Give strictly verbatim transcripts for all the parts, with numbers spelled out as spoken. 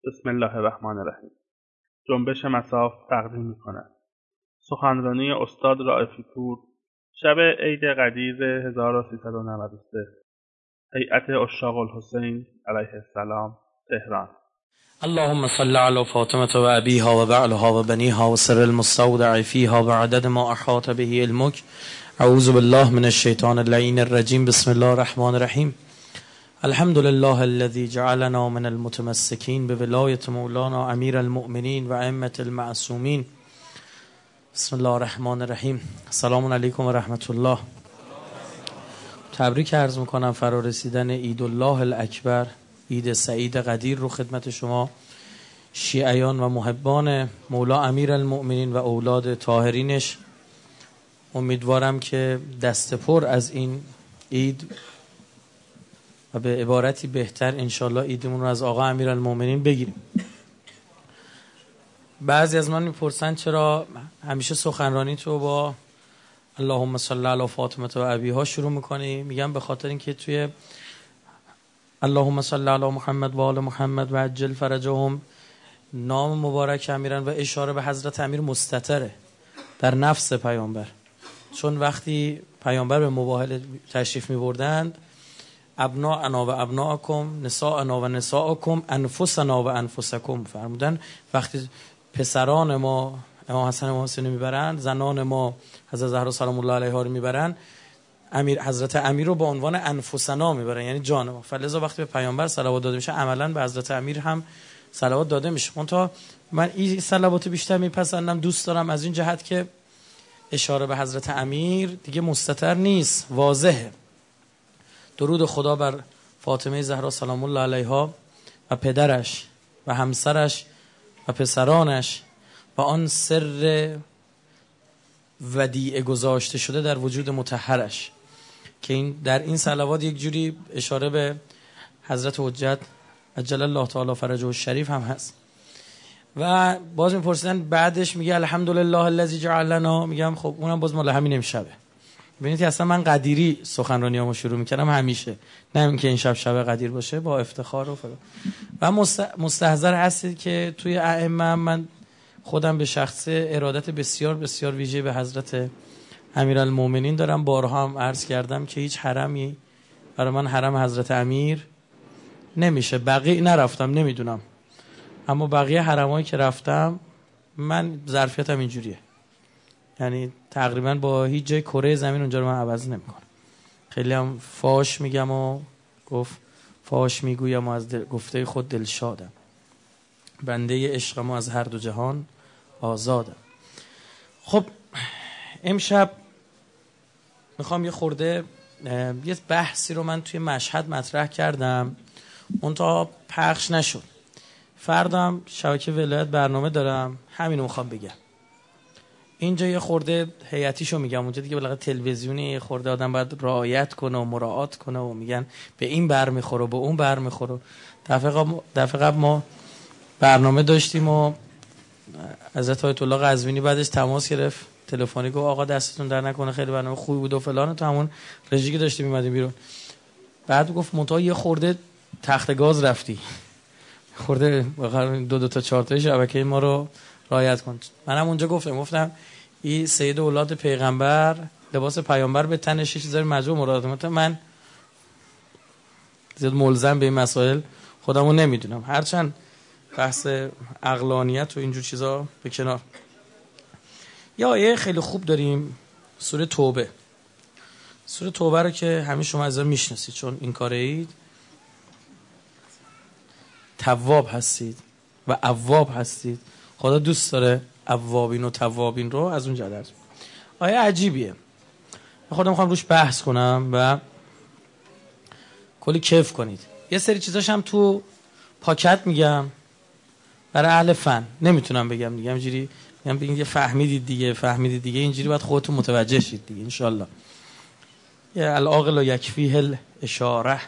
بسم الله الرحمن الرحیم. جنبش مصاف تقدیم می‌کند. سخنرانی استاد رائفی پور شب عید قدیر هزار و سیصد و نود و سه. هیئت عشاق الحسین علیه السلام، تهران. اللهم صل على فاطمة و ابیها و بعلها و بنیها و سر المستودع فیها و عدد ما احاط به علمک. اعوذ بالله من الشیطان اللعین الرجیم. بسم الله الرحمن الرحیم. الحمد لله الذي جعلنا من المتمسكين بولایت مولانا امیر المؤمنین و ائمة المعصومین. بسم الله الرحمن الرحیم. السلام علیکم و رحمت الله. تبریک عرض میکنم فرا رسیدن عید الله الاکبر، عید سعید قدیر رو خدمت شما شیعیان و محبان مولا امیر المؤمنین و اولاد طاهرینش. امیدوارم که دست پر از این عید و به عبارتی بهتر انشالله عیدمون رو از آقا امیر المؤمنین بگیریم. بعضی از من میپرسن چرا همیشه سخنرانی تو با اللهم صل علی فاطمه و ابیها شروع میکنی؟ میگم به خاطر اینکه توی اللهم صل علی محمد و آل محمد و عجل فرجهم نام مبارک امیرن و اشاره به حضرت امیر مستتره در نفس پیامبر، چون وقتی پیامبر به مباهله تشریف میبردند ابناءنا و ابناءکم، نساءنا و نساءکم، انفسنا و انفسکم فرمودن. وقتی پسران ما امام حسن و حسین میبرند، زنان ما حضرت زهرا سلام الله علیها رو میبرند، امیر حضرت امیر رو با عنوان انفسنا میبرن، یعنی جان ما. فلذا وقتی به پیامبر صلوات داده میشه عملا به حضرت امیر هم صلوات داده میشه. منتها من این صلوات بیشتر میپسندم، دوست دارم از این جهت که اشاره به حضرت امیر دیگه مستتر نیست، واضحه. درود خدا بر فاطمه زهرا سلام الله علیها و پدرش و همسرش و پسرانش و آن سر ودیعه گذاشته شده در وجود مطهرش، که این در این صلوات یک جوری اشاره به حضرت حجت عجل الله تعالی فرجه الشریف هم هست. و باز میپرسیدن بعدش میگه الحمدلله الذی جعلنا، میگم خب اونم باز مال همین امشبه. ببینید اصلا من قدیری سخنرانیامو شروع میکردم همیشه، نه اینکه این شب شب قدیر باشه، با افتخار و فلان. و مستحضر هستید که توی ائمه من خودم به شخص ارادت بسیار بسیار ویژه به حضرت امیرالمومنین دارم. بارها هم عرض کردم که هیچ حرمی برای من حرم حضرت امیر نمیشه. بقیه نرفتم نمیدونم، اما بقیه حرمایی که رفتم من ظرفیتم اینجوریه، یعنی تقریبا با هیچ جای کره زمین اونجا رو من عوض نمیکنم. خیلی هم فاش میگم و گفت فاش میگویم و از دل... گفته خود دلشادم، بنده عشقم و از هر دو جهان آزادم. خب امشب میخوام یه خورده یه بحثی رو من توی مشهد مطرح کردم، اون تا پخش نشد. فردام شبکه ولایت برنامه دارم، همینو میخوام بگم. اینجا یه خورده هیئتیشو میگم، اونجا دیگه بالاخره تلویزیونی یه خورده آدم باید رعایت کنه و مراعات کنه و میگن به این بر میخوره و به اون بر میخوره. دفعه قبل دفعه قبل ما برنامه داشتیم و حضرت آیت الله قزوینی بعدش تماس گرفت تلفنی، گفت آقا دستتون در نکنه خیلی برنامه خوبی بود و فلان، تو همون رژی که داشتیم میمدیم بیرون. بعد گفت منتها یه خورده تخت گاز رفتی، خورده دو دو تا چهار تا شبکه ما رو رعایت کن. منم اونجا گفتم گفتم این سید اولاد پیغمبر لباس پیامبر به تنش چیزای مجبور مراد من زیاد ملزم به این مسائل خودمو نمیدونم، هرچند بحث عقلانیت و اینجور چیزا به کنار. یا آیه خیلی خوب داریم، سوره توبه. سوره توبه رو که همه شما از اون میشناسید، چون این کاره اید، تواب هستید و اواب هستید. خدا دوست داره اوابین و توابین رو از اون جدر. آیه عجیبیه، خودم میخوام روش بحث کنم و کلی کیف کنید. یه سری چیزاش هم تو پاکت میگم برای اهل فن، نمیتونم بگم دیگه، همینجوری میگم بگید فهمیدید دیگه فهمیدید دیگه، اینجوری باید خودتون متوجه شید دیگه ان شاء الله. یا العاقل یکفیه الاشاره.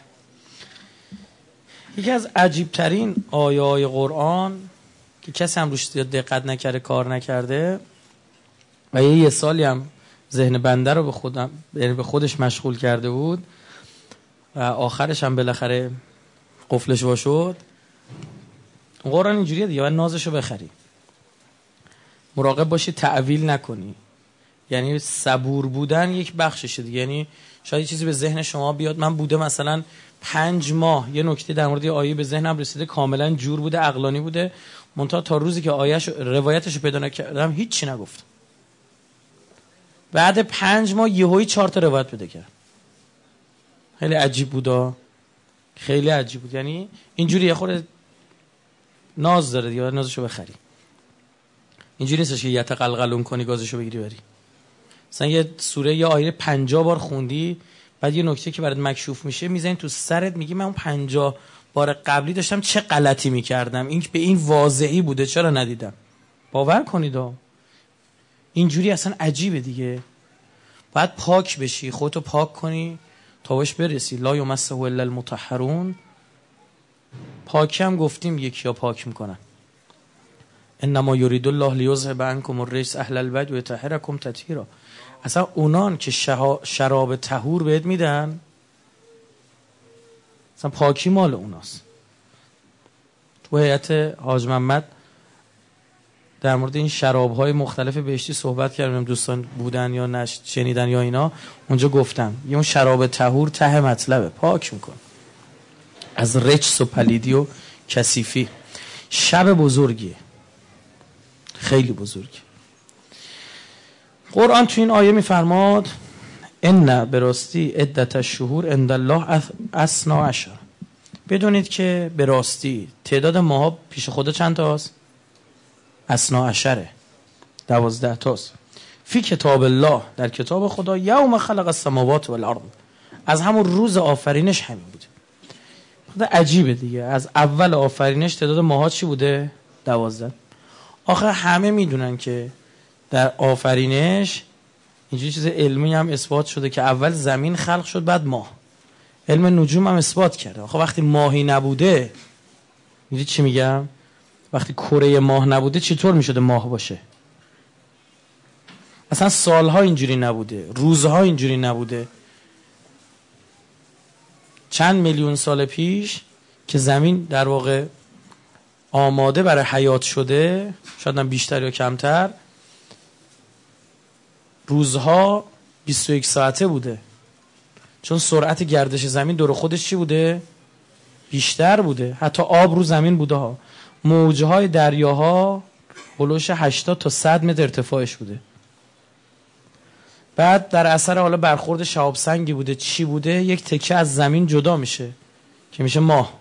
یکی از عجیب ترین آیای قرآن که کسی هم روش دقت نکرده، کار نکرده و یه, یه سالی هم ذهن بنده رو به خودم به خودش مشغول کرده بود و آخرش هم بالاخره قفلش وا شد، قرآن اینجوریه دیگه، باید نازشو بخری. مراقب باشی تعویل نکنی. یعنی صبور بودن یک بخششه دیگه. یعنی شاید چیزی به ذهن شما بیاد، من بوده مثلا پنج ماه یه نکته در مورد آیه به ذهنم رسیده، کاملا جور بوده، عقلانی بوده، منتها تا روزی که آیه‌اش روایتشو پیدا نکردم هیچ چی نگفتم. بعد پنج ماه یهویی چهار تا روایت پیدا کردم. خیلی عجیب بودا، خیلی عجیب بود. یعنی اینجوری یه خورده ناز داره دیگه، نازشو بخری. اینجوری نیستش که یتقلقلون کنی گازشو بگیری بری. مثلا یه سوره یا آیه پنجاه بار خوندی، بعد یه نکته که برات مکشوف میشه میزنی تو سرت، میگی من اون پنجاه بار قبلی داشتم چه غلطی میکردم، این به این واضحی بوده چرا ندیدم. باور کنید ها، اینجوری اصلا عجیبه دیگه. باید پاک بشی، خودتو پاک کنی تا بهش برسی. لا یمسه الا المطهرون. پاکی هم گفتیم یکیا پاک میکنن. انما یرید الله لیذهب عنکم الرجس اهل البیت و یطهرکم تطهیرا. اصلا اونان که شراب طهور بهت میدن، اصلا پاکی مال اوناست. تو هیئت حاج محمد در مورد این شراب‌های مختلف بهشتی صحبت کردم، دوستان بودن یا نش شنیدن یا اینا، اونجا گفتم یه اون شراب طهور ته مطلبه، پاک میکن از رجس و پلیدی و کثیفی. شب بزرگیه، خیلی بزرگی. قرآن تو این آیه میفرماد ان براستی عدت الشهور عند الله اثنا عشر. بدونید که به راستی تعداد ماها پیش خدا چند تاست؟ اثنا عشره، دوازده تاست. فی کتاب الله، در کتاب خدا، یوم خلق السماوات والارض، از همون روز آفرینش همین بوده. خدا عجیبه دیگه، از اول آفرینش تعداد ماها چی بوده؟ دوازده. آخه همه میدونن که در آفرینش اینجوری چیز علمی هم اثبات شده که اول زمین خلق شد بعد ماه. علم نجوم هم اثبات کرده. آخه وقتی ماهی نبوده، میدونید چی میگم؟ وقتی کره ماه نبوده چطور میشده ماه باشه؟ اصلا سالها اینجوری نبوده، روزها اینجوری نبوده. چند میلیون سال پیش که زمین در واقع آماده برای حیات شده، شاید هم بیشتر یا کمتر، روزها بیست و یک ساعته بوده، چون سرعت گردش زمین دور خودش چی بوده؟ بیشتر بوده. حتی آب رو زمین بوده ها. موجهای دریاها هلوش هشتاد تا صد متر ارتفاعش بوده. بعد در اثر حالا برخورد شهاب سنگی بوده، چی بوده؟ یک تکه از زمین جدا میشه که میشه ماه.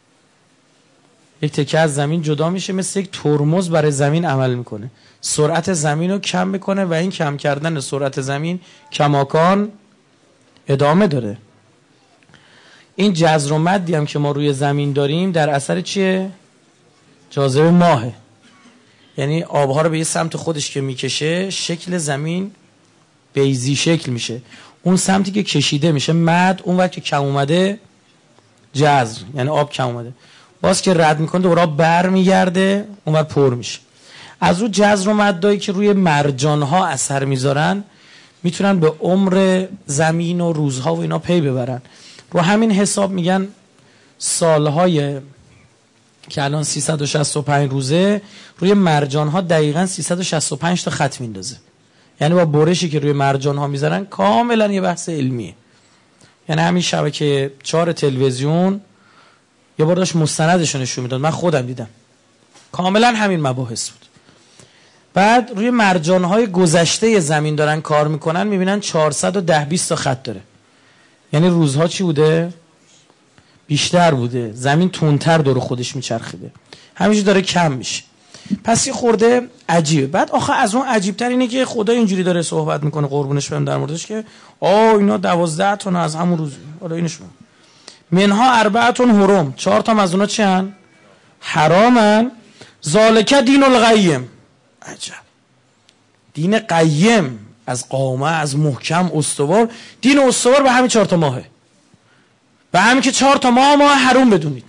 یک تکه از زمین جدا میشه، مثل یک ترمز برای زمین عمل میکنه، سرعت زمین رو کم میکنه و این کم کردن سرعت زمین کماکان ادامه داره. این جزر و مدی هم که ما روی زمین داریم در اثر چیه؟ جاذبه ماهه. یعنی آبها رو به یه سمت خودش که میکشه، شکل زمین بیضی شکل میشه. اون سمتی که کشیده میشه مد، اون وقت که کم اومده جزر، یعنی آب کم اومده، باز که رد میکنه دوباره بر میگرده اون وقت پر میشه. از اون جزر و مدایی که روی مرجان ها اثر میذارن میتونن به عمر زمین و روزها و اینا پی ببرن. رو همین حساب میگن سالهای که الان سیصد و شصت و پنج روزه روی مرجان ها دقیقاً سیصد و شصت و پنج تا خط میندازه. یعنی با برشی که روی مرجان ها میذارن کاملا یه بحث علمیه. یعنی همین شبکه چهار تلویزیون یه بار داشت مستندش نشون میداد، من خودم دیدم، کاملا همین مباحث بود. بعد روی مرجان‌های گذشته زمین دارن کار میکنن، میبینن چهارصد و ده بیست تا خط داره. یعنی روزها چی بوده؟ بیشتر بوده، زمین تندتر دور خودش میچرخیده، همینجوری داره کم میشه. پس یه خورده عجیبه. بعد آخه از اون عجیب‌تر اینه که خدا اینجوری داره صحبت میکنه، قربونش برم، در موردش که آه اینا دوازده تا از همون روز، حالا اینش منها اربعتون حرم، چهار تا از اونا چی هن؟ حرامن. ذالک دین القیم. عجب، دین قیم، از قامه، از محکم، استوار. دین استوار به همین چهار تا ماهه، به همین که چهار تا ماه ماه حرام بدونید.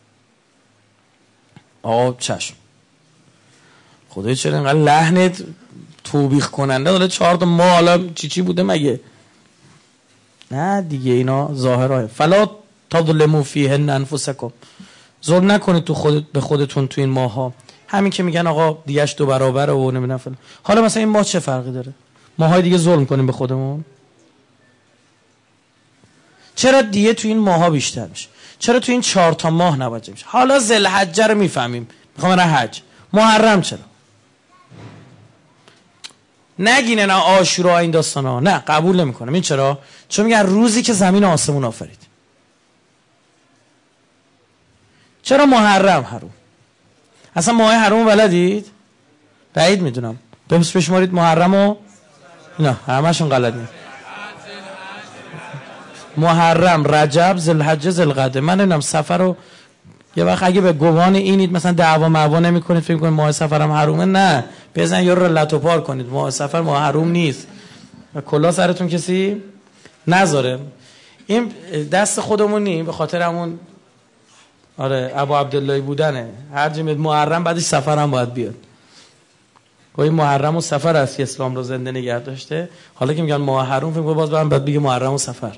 آه چشم، خدای چرا اینقدر لحنت توبیخ کننده داره؟ چهار تا ماه حالا چی چی بوده مگه؟ نه دیگه، اینا ظاهراه. فلا تظلموا فیهن انفسکم. ظلم نکنید تو خود به خودتون تو این ماها. همین که میگن آقا دیگه‌اش دو برابره و نمیدونم فلان. حالا مثلا این ماه چه فرقی داره؟ ماهای دیگه ظلم کنیم به خودمون؟ چرا دیگه تو این ماها بیشتر میشه؟ چرا تو این چهار تا ماه نباید میشه؟ حالا ذوالحجه رو میفهمیم، میخوام برم حج. محرم چرا؟ نگینه نه عاشورا این داستانا، نه قبول نمیکنم. این چرا؟ چون میگن روزی که زمین و آسمون آفرید. چرا محرم حروم؟ اصلا ماه حروم بلدید؟ بعید میدونم. بمس بشمارید محرمو؟ نه همشون غلط نیست. محرم، رجب، ذوالحجه، ذوالقعده. من نمیدونم سفر رو یه وقت اگه به گمان اینید مثلا دعوا معوا نمیکنید فکر کنید ماه سفر هم حرومه، نه بزن یارو رو لتو پار کنید. ماه سفر ماه حروم نیست. و کلا سرتون کسی نذاره. این دست خودمونی به خاطر همون آره ابو عبدالله بودنه. هر جمعه محرم بعدش سفر هم باید بیاد. گویا محرم و سفر است که اسلام رو زنده نگه داشته. حالا که میگن ماه حروم فکر کنم باز برام بعد بگه محرم و سفر.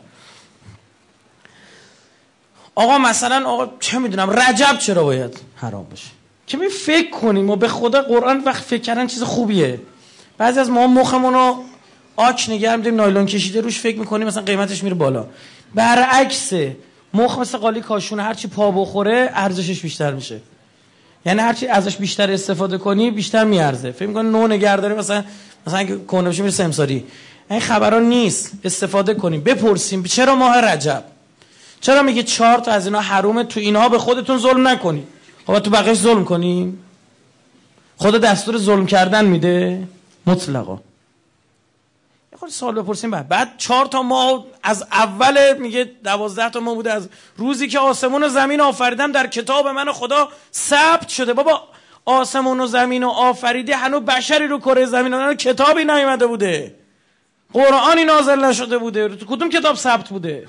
آقا مثلا آقا چه میدونم رجب چرا باید حرام باشه؟ که می فکر کنیم و به خدا قرآن وقت فکر کردن چیز خوبیه. بعضی از ما مخمون رو آک نگه می‌داریم نایلون کشیده روش فکر می‌کنیم مثلا قیمتش میره بالا. برعکس مخ مثل قالی کاشون هرچی پا بخوره ارزشش بیشتر میشه. یعنی هرچی ازش بیشتر استفاده کنی بیشتر میارزه. فکر می‌کنی نو نگهداری مثلا مثلا که کونه بشه میره سمساری. این خبرا نیست. استفاده کنیم. بپرسیم چرا ماه رجب؟ چرا میگه چهار تا از اینا حرومه؟ تو اینها به خودتون ظلم نکنید. خب تو بقیه‌اش ظلم کنیم؟ خدا دستور ظلم کردن میده مطلقا. یه خورده سوال بپرسیم. بعد بعد چهار تا ماه از اول میگه دوازده تا ماه بوده از روزی که آسمون و زمین آفریدم در کتاب من خدا ثبت شده. بابا آسمون و زمین و آفریدی هنوز بشری رو کره زمین رو کتابی نیامده بوده. قرآنی نازل نشده بوده. تو کدوم کتاب ثبت بوده؟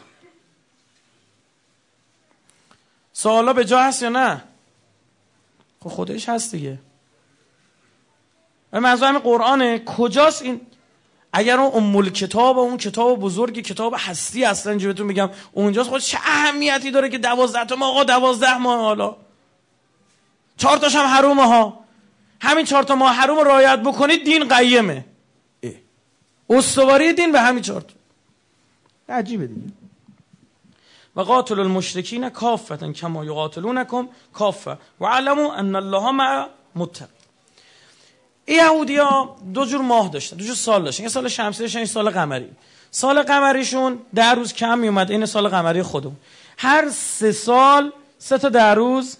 سوالا به جا هست یا نه؟ خب خودش هست دیگه. منظور همین قرآنه. کجاست این؟ اگر اون ام کتاب و اون کتاب بزرگ کتاب هستی اصلا اینجا بهتون میگم اونجاست، خود چه اهمیتی داره که دوازده تا ماه آقا دوازده ماه حالا چهار تاش هم حرومه ها. همین چهار تا ماه حروم رعایت بکنید دین قیمه. استواری دین به همین چهار تا. عجیبه دیگه. و قاتل المشرکین کافة کما یقاتلونکم کافة و علموا ان الله مع متقین. یهودی‌ها دو جور ماه داشتن، دو جور سال داشتن. یه سال شمسی داشتن، یه سال قمری. سال قمریشون ده روز کم می اومد. این سال قمری خودمون هر سه سال سه تا ده روز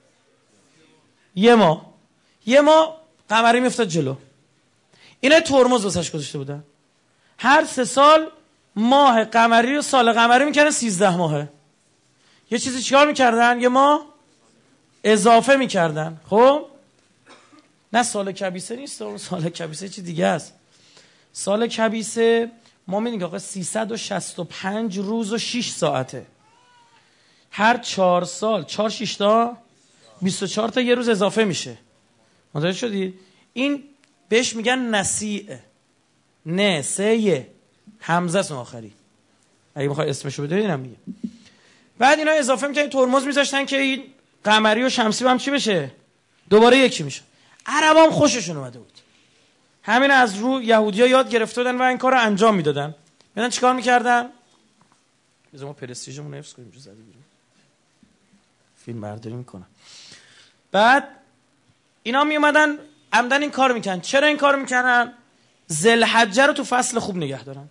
یه ماه یه ماه قمری میافتاد جلو. اینا ترمز واسش گذاشته بودن. هر سه سال ماه قمری و سال قمری میکردن سیزده ماهه. یه چیزی چیکار میکردن؟ یه ماه اضافه میکردن. خب نه سال کبیسه نیست. سال کبیسه چی دیگه است. سال کبیسه ما میگیم آقا سیصد و شصت و پنج روز و شش ساعته. هر چهار سال چهار شش تا بیست و چهار تا یه روز اضافه میشه. متوجه شدید؟ این بهش میگن نسیعه. نه سه همزه است آخری. اگه بخوای اسمشو بده اینم میگه. بعد اینا اضافه میکنن ترمز میذاشتن که این قمری و شمسی با هم چی بشه؟ دوباره یکی میشه. عربام خوششون اومده بود. همین از رو یهودی‌ها یاد گرفته بودن و این کارو انجام میدادن. ببین چیکار میکردن؟ بذار ما پرستیژمون حفظ کنیم. جو زده بیرون. فیلم برداری میکنن. بعد اینا میومدن عمدن این کارو میکنن. چرا این کارو میکنن؟ ذوالحجه رو تو فصل خوب نگه دارن.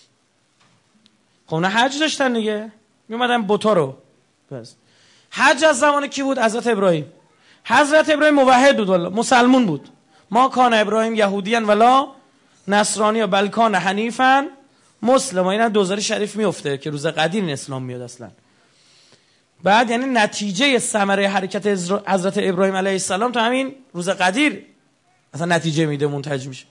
خب نه حج داشتن دیگه. میومدن بوتا رو. بس. حج از زمان کی بود؟ حضرت ابراهیم. حضرت ابراهیم موحد بود والله، مسلمون بود. ما کان ابراهیم یهودیان ولا نصرانی بل کان حنیفا مسلم. اینا دوزاری شریف میفته که روز قدیر اسلام میاد اصلا. بعد یعنی نتیجه ثمره حرکت حضرت ابراهیم علیه السلام تو همین روز قدیر اصلا نتیجه میده، منتج میشه.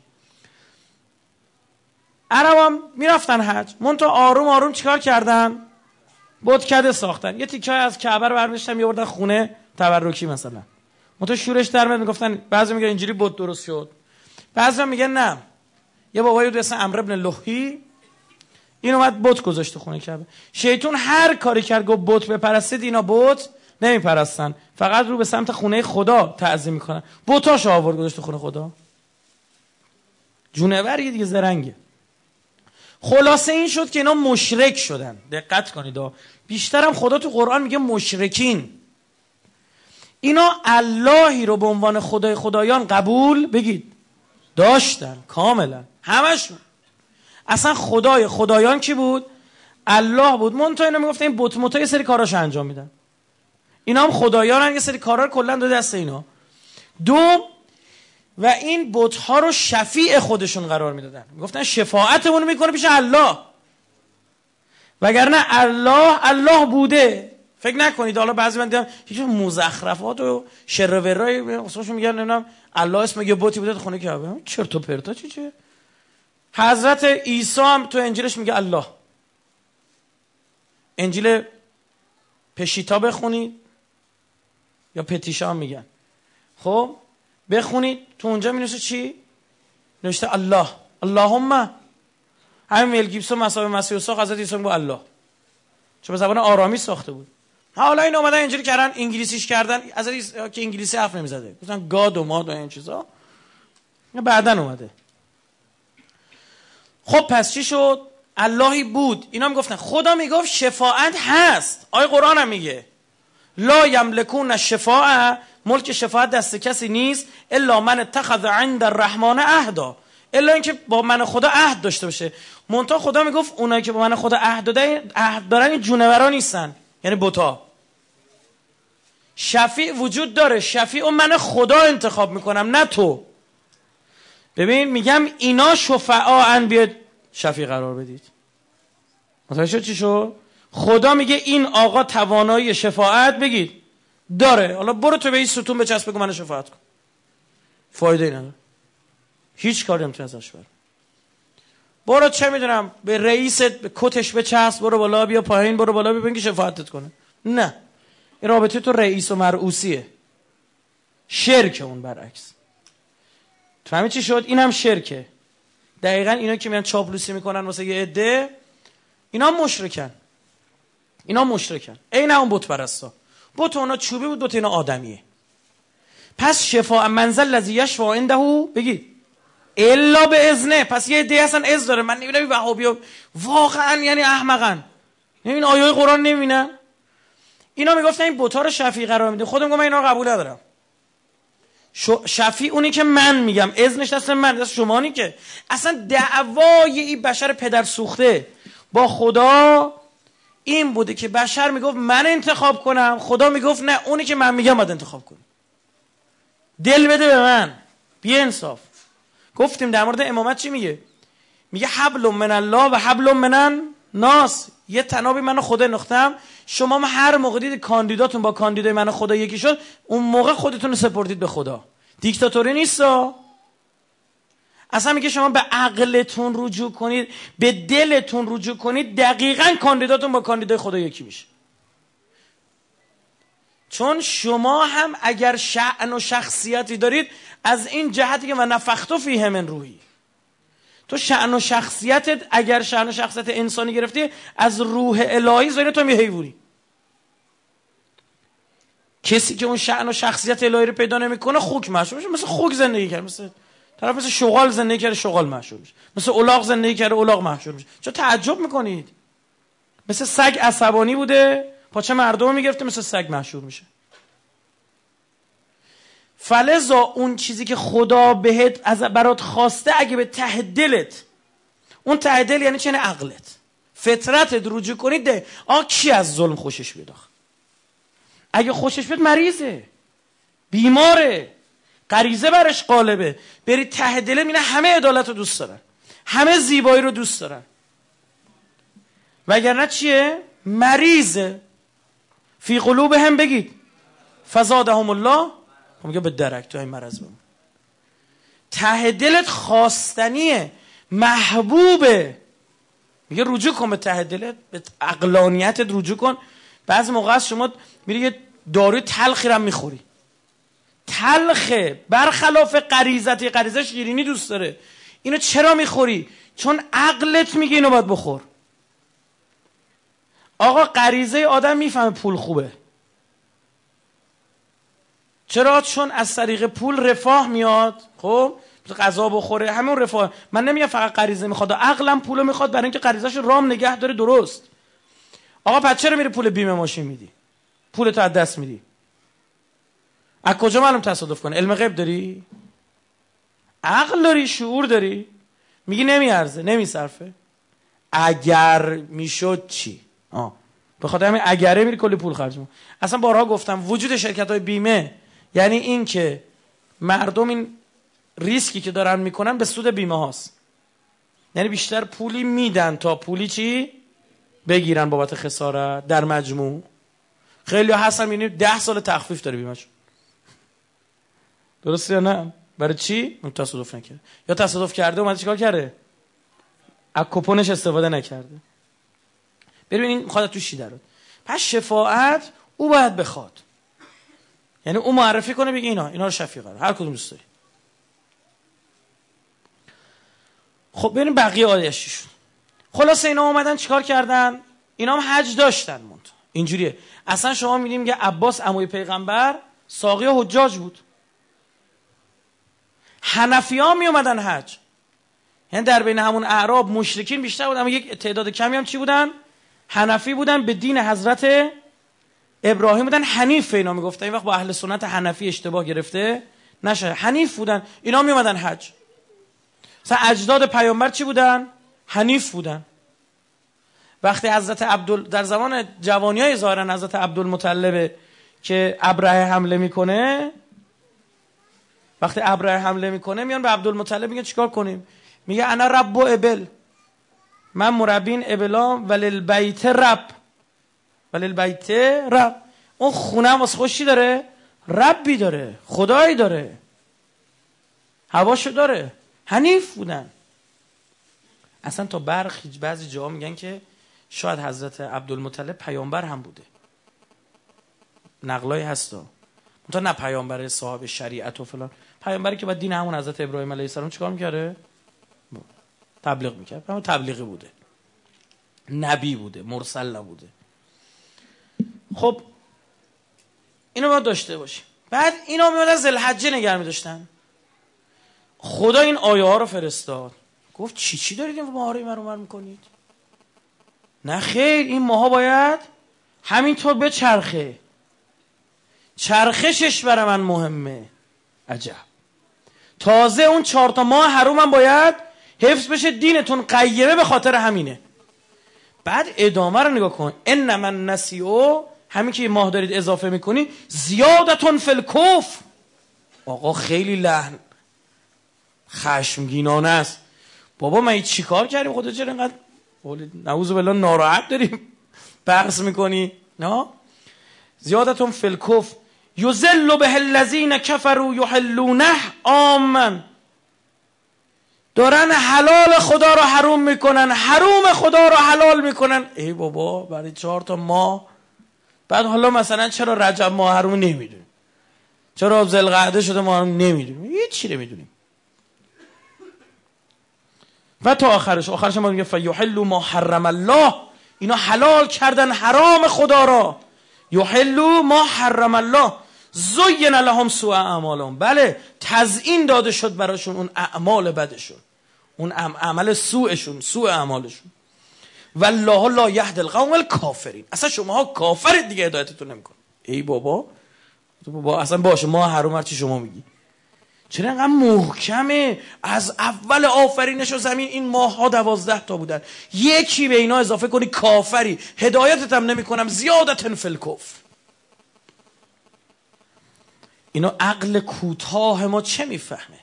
عربام میرفتن حج، منتها آروم آروم چیکار کردن؟ بتکده ساختن. یه تیکه از کعبه رو برمی‌داشتن می‌آوردن خونه تبرکی مثلا. منتها شورش در میاد، میگفتن بعضی میگن اینجوری بت درست شد. بعضی میگن نه. یه بابایی بود اسم عمرو بن لوحی، این اومد بت گذاشت خونه کعبه. شیطان هر کاری کرد گفت بت بپرستید اینا بت نمیپرستن، فقط رو به سمت خونه خدا تعظیم میکنن. بتاشو آورد گذاشت تو خونه خدا. جونوریه دیگه، زرنگه. خلاصه این شد که اینا مشرک شدن. دقت کنید، بیشترم خدا تو قرآن میگه مشرکین. اینا اللهی رو به عنوان خدای خدایان قبول بگید داشتن کاملا، همشون. اصلا خدای خدایان کی بود؟ الله بود. منتها اینا میگفتن این بت متا یه سری کاراشو انجام میدن، اینا هم خدایانن، یه سری کارا رو کلا دو دست اینا. دو، و این بت ها رو شفیع خودشون قرار میدادن، میگفتن شفاعتمون میکنه پیش الله، وگرنه الله الله بوده. فکر نکنید حالا بعضی من دیدم هیچ مزخرفات و شر و ورای اصلاًشون میگن نمیدونم الله اسم یه بتی بوده تو خونه کعبه. چرت و پرتا چی چه؟ حضرت عیسی هم تو انجیلش میگه الله. انجیل پشیتا بخونید یا پتیشا هم میگن، خب بخونید تو اونجا مینوشه چی؟ نوشته الله، اللهم. همین میل گیبسون مصاحبه مسیح ساخت، حضرت عیسی میگه الله، چون به زبان آرامی ساخته بود. حالا این اومدن اینجوری کردن، انگلیسیش کردن، حضرت عیسی که انگلیسی حرف نمیزده، گفتن گاد و ماد و این چیزا، بعدن اومده. خب پس چی شد؟ اللهی بود. اینا میگفتن خدا میگفت شفاعت هست. آیه قرآن هم میگه لا یملکون الشفاعه، ملک شفاعت دست کسی نیست الا من اتخذ عند الرحمن عهدا، الا اینکه با من خدا عهد داشته باشه. منتها خدا میگفت اونایی که با من خدا عهد دارن عهد دارن این جونورا نیستن، یعنی بتا. شفیع وجود داره، شفیع من خدا انتخاب میکنم نه تو. ببین میگم اینا شفعاءن، بیاد شفیع قرار بدید. متوجه شد چی شد؟ خدا میگه این آقا توانایی شفاعت بگید داره، حالا برو تو به این ستون بچسب بگو من شفاعت کن، فایده ای نداره، هیچ کاری نمیتونی ازش بر. برو چه میدونم به رئیست به کتش بچسب، برو بالا بیا پایین، برو بالا بیا بگی شفاعتت کنه. نه، این رابطه تو رئیس و مرئوسیه، شرک. اون برعکس. فهمی چی شد؟ اینم شرکه. دقیقاً اینا که میان چاپلوسی میکنن واسه یه عده، اینا مشرکن. اینا مشرکن. عین اون بت پرستا. بت اونا چوبی بود، بت اینا آدمیه. پس شفاء منزل الذی یشفع عنده بگید الا باذنه. پس یه عده اصلا اذن داره. من نمیدونم وهابیا واقعا یعنی احمقن، این آیه قرآن نمیبینن. اینا میگفتن این بت‌ها رو شفیع قرار میده. خودم میگم من اینا رو قبول ندارم. شفیع اونی که من میگم، اذنش دست من، دست شما نی که. اصلا دعوای این بشر پدر سوخته با خدا این بوده که بشر میگفت من انتخاب کنم، خدا میگفت نه، اونی که من میگم باید انتخاب کنی. دل بده به من، بی انصاف. گفتیم در مورد امامت چی میگه؟ میگه حبل من الله و حبل من الناس. یه تنابی من خدا نختم، شما ما هر موقع دید کاندیداتون با کاندیدای من خدا یکی شد، اون موقع خودتون رو سپردید به خدا. دیکتاتوری نیستا. اصلا میگه شما به عقلتون رجوع کنید، به دلتون رجوع کنید، دقیقاً کاندیداتون با کاندیدای خدا یکی میشه. چون شما هم اگر شأن و شخصیتی دارید از این جهتی که و نفخت فیه من روحی، تو شأن و شخصیتت اگر شأن و شخصیت انسانی گرفتی از روح الهی زیر تو میحیوری. کسی که اون شأن و شخصیت الهی رو پیدا نمیکنه خوک محسوب میشه. مثل خوک زندگی کرد، مثل طرف مثل شغال زندگی کرده شغال محسوب میشه، مثل الاغ زندگی کرده الاغ محسوب میشه. چرا تعجب میکنید؟ مثل سگ عصبانی بوده پاچه مردم میگرفته، مثل سگ محسوب میشه. فلذا اون چیزی که خدا بهت از برات خواسته اگه به ته دلت، اون ته دل یعنی چنه عقلت، فطرتت رجوع کنید ده. آه کی از ظلم خوشش بیاد؟ اگه خوشش بیاد مریضه، بیماره، غریزه برش غالبه. بری ته دل میینه همه عدالت رو دوست دارن، همه زیبایی رو دوست دارن، وگرنه چیه؟ مریضه. فی قلوبهم بگید فزادهم الله، میگه به درک تو این مرض بمون. ته دلت خواستنیه، محبوبه، میگه رجوع کن به ته دلت، به عقلانیتت رجوع کن. بعضی موقع از شما میری یه داروی تلخی رو میخوری، تلخه، برخلاف غریزت. غریزه شیرینی دوست داره. اینو چرا میخوری؟ چون عقلت میگه اینو باید بخور. آقا غریزه آدم میفهمه پول خوبه، چرا؟ چون از طریق پول رفاه میاد. خب غذا بخوره، همون رفاه. من نمیگم فقط غریزه میخواد، عقلم پولو میخواد برای اینکه غریزه‌اش رام نگه داره. درست. آقا پس چرا میری پول بیمه ماشین میدی؟ پولتو از دست میدی. از کجا معلوم تصادف کنه؟ علم غیب داری؟ عقل داری؟ شعور داری؟ میگی نمیارزه، نمیصرفه. اگر میشد چی؟ آه به خاطر همین اگره میری کلی پول خرج میکنی. اصلا بارها گفتم وجود شرکت‌های بیمه یعنی این که مردم این ریسکی که دارن میکنن به سود بیمه هاست. یعنی بیشتر پولی میدن تا پولی چی؟ بگیرن بابت خسارت. در مجموع خیلی هستن میبینید ده سال تخفیف داره بیمه‌شون. درسته یا نه؟ برای چی؟ اون تصادف نکرده یا تصادف کرده اومده چیکار کرده؟ از کوپنش استفاده نکرده. ببینید میخواد تو چی درات. پس شفاعت او باید بخواد، یعنی او معرفی کنه بگه اینا اینا رو شفیع قرار هر کدوم دوست داری. خب ببینیم بقیه آیه‌اش شد. خلاص اینا اومدن چیکار کردن؟ اینا هم حج داشتن. مونت اینجوریه. اصلا شما می‌بینیم که عباس عموی پیغمبر ساقی حجاج بود. حنفی‌ها می اومدن حج، یعنی در بین همون اعراب مشرکین بیشتر بودن، اما یک تعداد کمی هم چی بودن؟ حنفی بودن، به دین حضرت ابراهیم بودن. حنیف اینا میگفتن. این وقت با اهل سنت حنفی اشتباه گرفته نشه. حنیف بودن. اینا می اومدن حج. مثلا اجداد پیامبر چی بودن؟ حنیف بودن. وقتی حضرت عبدال در زمان جوانیای ظاهرا حضرت عبدالمطلب که ابرهه حمله میکنه، وقتی ابرهه حمله میکنه میان به عبدالمطلب میگن چیکار کنیم؟ میگه انا رب و ابل، من مربین ابلام وللبیت رب، وللبیت رب. اون خونه واسه خوشی داره، ربی داره، خدایی داره، هواشو داره. حنیف بودن. اصلا تا برخی بعضی جاها میگن که شاید حضرت عبدالمطلب پیامبر هم بوده. نقلای هستا منتها نه پیامبر صاحب شریعت و فلان، پیامبری که بعد دین همون حضرت ابراهیم علیه السلام چیکار میکرده؟ تبلیغ میکرد. همون تبلیغی بوده، نبی بوده، مرسل نبوده. خب اینو باید داشته باشیم. بعد اینا میادن ذوالحجه نگه می‌داشتن. خدا این آیه ها رو فرستاد، گفت چی چی دارید این ماها رو این ور میکنید؟ نه خیر، این ماها باید همینطور بچرخه، چرخشش برای من مهمه. عجب. تازه اون چهار تا ماه حرومم باید حفظ بشه، دینتون قیمه به خاطر همینه. بعد ادامه رو نگاه کن. انما النسیء، همین که ماه دارید اضافه میکنی، زیادتون فی الکفر. آقا خیلی لحن خشمگینانه است. بابا ما چی کار کردیم؟ خدا چرا اینقدر نعوذ بالله ناراحت داریم بحث میکنی؟ نه، زیادتون فی الکفر یذل به الذین کفروا یحلونه عاما. دارن حلال خدا رو حروم میکنن، حروم خدا رو حلال میکنن. ای بابا برای چهار تا ماه. بعد حالا مثلا چرا رجب ماه حروم نمیدونیم، چرا ذوالقعده شده ماه حروم نمیدونیم، هیچ چی نمیدونیم. و تا آخرش آخرش ما میگه فیحلوا ما حرم الله، اینا حلال کردن حرام خدا را. یحلوا ما حرم الله زین لهم سوء اعمالهم. بله تزیین داده شد براشون اون اعمال بدشون، اون عمل سوءشون، سوء اعمالشون. والله لا یهدی القوم الکافرین. اصلا شماها کافرید دیگه، هدایتتون نمیکنه. ای بابا بابا اصلا باشه ما حروم هر چی شما میگی. چرا اینقدر محکمه؟ از اول آفرینش و زمین این ماه ها دوازده تا بودن، یکی به اینا اضافه کنی کافری، هدایتت هم نمی کنم، زیادتن فی الکفر. اینا عقل کوتاه ما چه میفهمه؟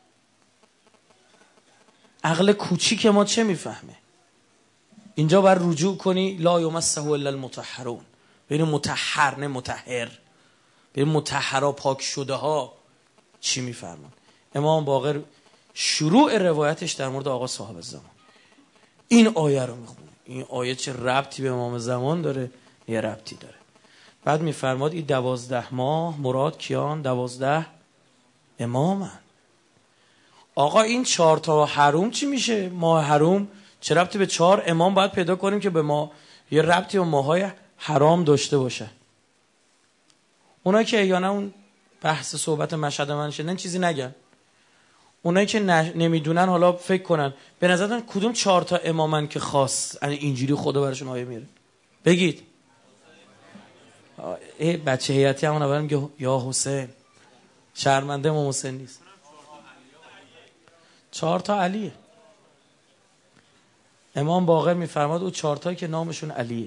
عقل کوچیک ما چه میفهمه؟ اینجا بر رجوع کنی لا یمسه الا المطهرون. ببین مطهر نه مطهر، ببین مطهرا پاک شده ها چی میفرمان. امام باقر شروع روایتش در مورد آقا صاحب زمان این آیه رو میخونه. این آیه چه ربطی به امام زمان داره؟ یه ربطی داره. بعد میفرماد این دوازده ماه مراد کیان؟ دوازده امامن. آقا این چهار تا حروم چی میشه؟ ماه حروم چه ربطی به چهار امام باید پیدا کنیم که به ما یه ربطی به ماهای حرام داشته باشه؟ اونا که یا نه اون بحث صحبت مشهد من شدن چیزی نگن. اونایی که نمیدونن حالا فکر کنن به نظرتون کدوم چهار تا امامن که خاص اینجوری خدا براشون آیه میاره؟ بگید. ای بچه هیئتی همون اول میگه یا حسین، شرمنده امام حسین نیست. چهار تا علیه. امام باقر میفرماد او چهار تایی که نامشون علیه.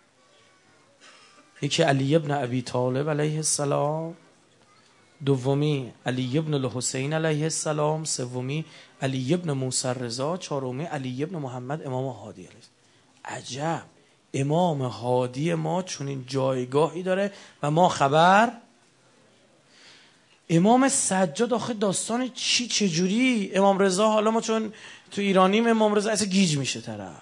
یکی علی ابن ابی طالب علیه السلام، دومی علی ابن الحسین علیه السلام، سومی علی ابن موسی رضا، چهارمی علی ابن محمد امام هادی علیه السلام. عجب، امام هادی ما چون این جایگاهی داره و ما خبر. امام سجاد آخه داستان چی چجوری؟ امام رضا حالا ما چون تو ایرانیم امام رضا اصلا گیج میشه طرف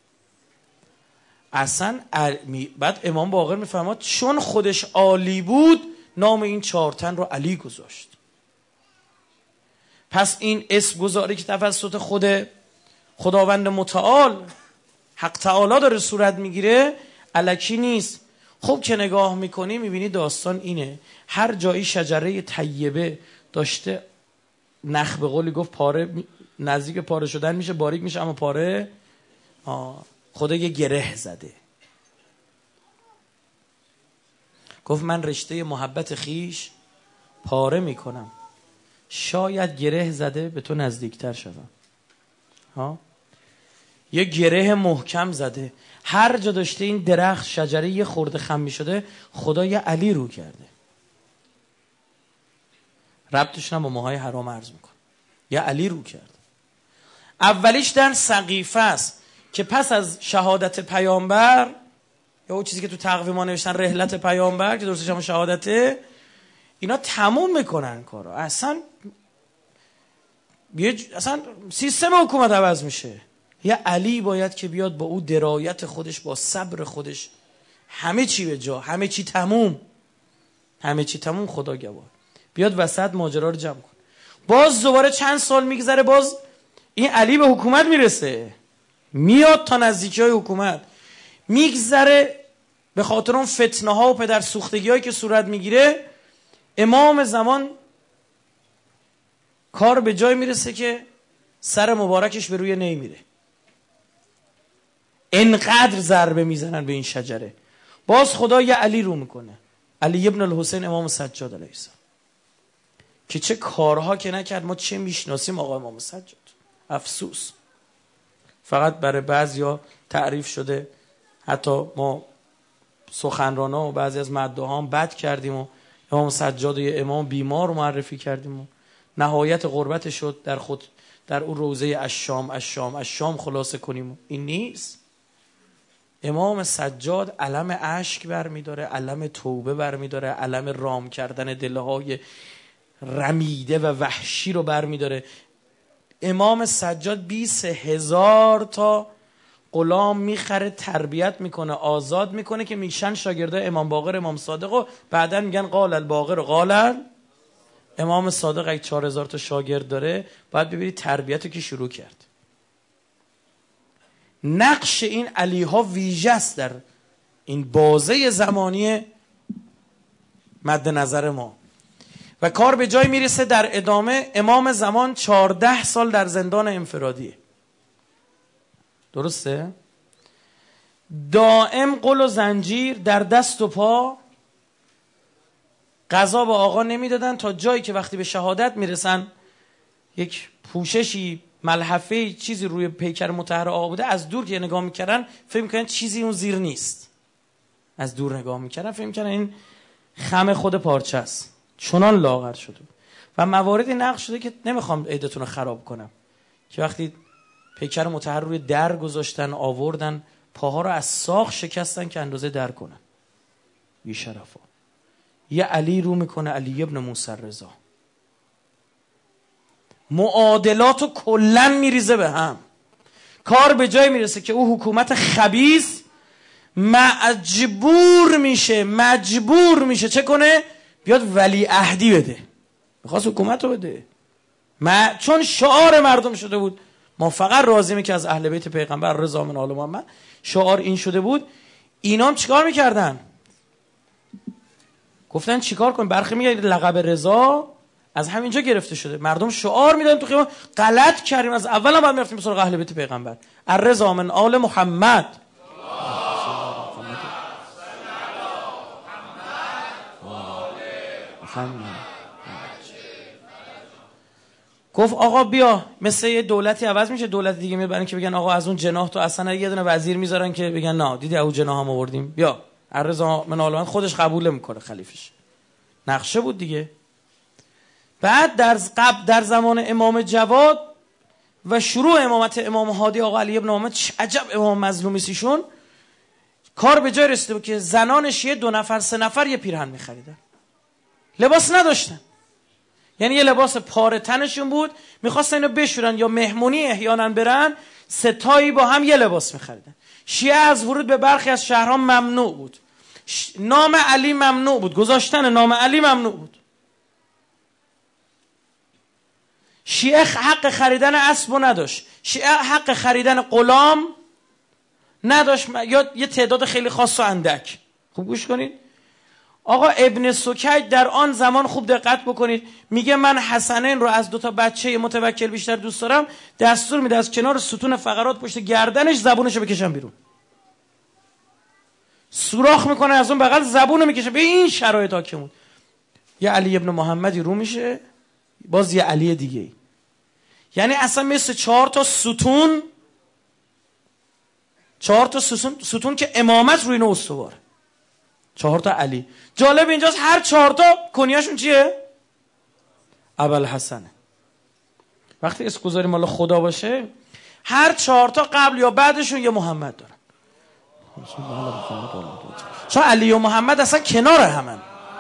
اصلا. بعد امام باقر میفرماد چون خودش عالی بود نام این چهار تن رو علی گذاشت. پس این اسم گذاری که توسط خود خداوند متعال حق تعالی داره صورت میگیره الکی نیست. خب که نگاه میکنی میبینی داستان اینه، هر جایی شجره طیبه داشته نخ به قولی گفت پاره نزدیک پاره شدن میشه، باریک میشه اما پاره آه. خدا یه گره زده، گفت من رشته محبت خیش پاره میکنم، شاید گره زده به تو نزدیکتر شدم. ها یه گره محکم زده، هر جا داشته این درخت شجره یه خورده خم میشده خدا یه علی رو کرده. ربطش هم با ماهای حرام عرض میکن، یه علی رو کرده. اولیش در سقیفه است که پس از شهادت پیامبر یا اون چیزی که تو تقویم ما نوشتن رحلت پیامبر که درستش هم شهادته، اینا تموم میکنن کارو. اصلا اصلا سیستم حکومت عوض میشه. یه علی باید که بیاد با او درایت خودش، با صبر خودش، همه چی به جا، همه چی تموم، همه چی تموم، خدا گواه، بیاد وسط ماجرا رو جمع کن. باز دوباره چند سال میگذره، باز این علی به حکومت میرسه، میاد تا نزدیکی های حکومت، میگذره به خاطر اون فتنه ها و پدر سوختگی هایی که صورت میگیره، امام زمان کار به جای میرسه که سر مبارکش به روی نمیره، انقدر ضربه میزنن به این شجره. باز خدا یه علی رو میکنه، علی ابن الحسین امام سجاد علیه السلام، که چه کارها که نکرد. ما چه میشناسیم آقا امام سجاد، افسوس. فقط برای بعضیا تعریف شده، حتی ما سخنرانا و بعضی از مدعا هم بد کردیم و امام سجاد و یه امام بیمار رو معرفی کردیم و نهایت غربت شد در خود در اون روزه الشام الشام الشام خلاصه کنیم. این نیست. امام سجاد علم اشک برمی داره، علم توبه برمی داره، علم رام کردن دلهای رمیده و وحشی رو برمی داره. امام سجاد بیست هزار تا غلام میخره، تربیت میکنه، آزاد میکنه که میشن شاگرده امام باقر امام صادق و بعدن میگن قال الباقر قال. امام صادق اگه چهار هزار تا شاگرد داره باید ببینید تربیت که شروع کرد. نقش این علی ها ویژه است در این بازه زمانی مد نظر ما و کار به جای میرسه در ادامه امام زمان چهارده سال در زندان انفرادیه. درسته؟ دائم قل و زنجیر در دست و پا، قضا به آقا نمیدادن تا جایی که وقتی به شهادت میرسن یک پوششی ملحفه چیزی روی پیکر مطهر آقا بوده، از دور که نگاه میکردن فکر میکنن چیزی اون زیر نیست، از دور نگاه میکردن فکر میکنن این خم خود پارچه است، چنان لاغر شده. و مواردی نقل شده که نمیخوام عیدتون رو خراب کنم که وقتی پیکر مطهر روی در گذاشتن، آوردن پاها رو از ساق شکستن که اندازه در کنن. بی شرفا یه علی رو میکنه، علی ابن موسی رضا، معادلات رو کلن میریزه به هم. کار به جای میرسه که او حکومت خبیث مجبور میشه مجبور میشه چه کنه؟ بیاد ولی عهدی بده. میخواست حکومت رو بده، ما چون شعار مردم شده بود ما فقط راضیمه که از اهل بیت پیغمبر رضا من آل محمد، شعار این شده بود. اینام چیکار میکردن؟ گفتن چیکار کنیم؟ برخی میگه لقب رضا از همینجا گرفته شده. مردم شعار میدن تو خیابان غلط کردیم، از اول هم باید میرفتیم سراغ اهل بیت پیغمبر. الرضا من آل محمد. گفت آقا بیا، مثل یه دولتی عوض میشه، دولت دیگه میاد برای اینکه بگن آقا از اون جناح تو اصلا یه دونه وزیر میذارن که بگن نه دیدی اون جناح هم آوردیم، بیا الرضا من آل محمد. خودش قبول میکنه خلیفش. نقشه بود دیگه. بعد در قبل در زمان امام جواد و شروع امامت امام هادی آقا علی ابن محمد، عجب امام مظلومی ایشون، کار به جای رسیده بود که زنان شیعه دو نفر سه نفر یه پیرهن می‌خریدن. لباس نداشتن، یعنی یه لباس پاره تنشون بود، می‌خواستن اینو بشورن یا مهمونی احیانا برن، ستایی با هم یه لباس می‌خریدن. شیعه از ورود به برخی از شهرها ممنوع بود. ش... نام علی ممنوع بود، گذاشتن نام علی ممنوع بود. شیعه حق خریدن اسب نداشت، شیعه حق خریدن غلام نداشت، یا یه تعداد خیلی خاص و اندک. خوب گوش کنید. آقا ابن سکیت در آن زمان، خوب دقت بکنید، میگه من حسنین رو از دو تا بچه متوکل بیشتر دوست دارم، دستور میده از کنار ستون فقرات پشت گردنش زبونشو بکشن بیرون. سوراخ میکنه از اون بغل زبونو میکشه. به این شرایط حاکمون یه علی ابن محمدی رو میشه، باز یه علی دیگه ای. یعنی اصلا مثل چهار تا ستون، چهار تا ستون, ستون که امامت روی اینو استواره. چهار تا علی. جالب اینجاست هر چهار تا کنیاشون چیه؟ ابوالحسنه. وقتی اسم گذاری مال خدا باشه هر چهار تا قبل یا بعدشون یه محمد دارن. چون علی و محمد اصلا کنار همن.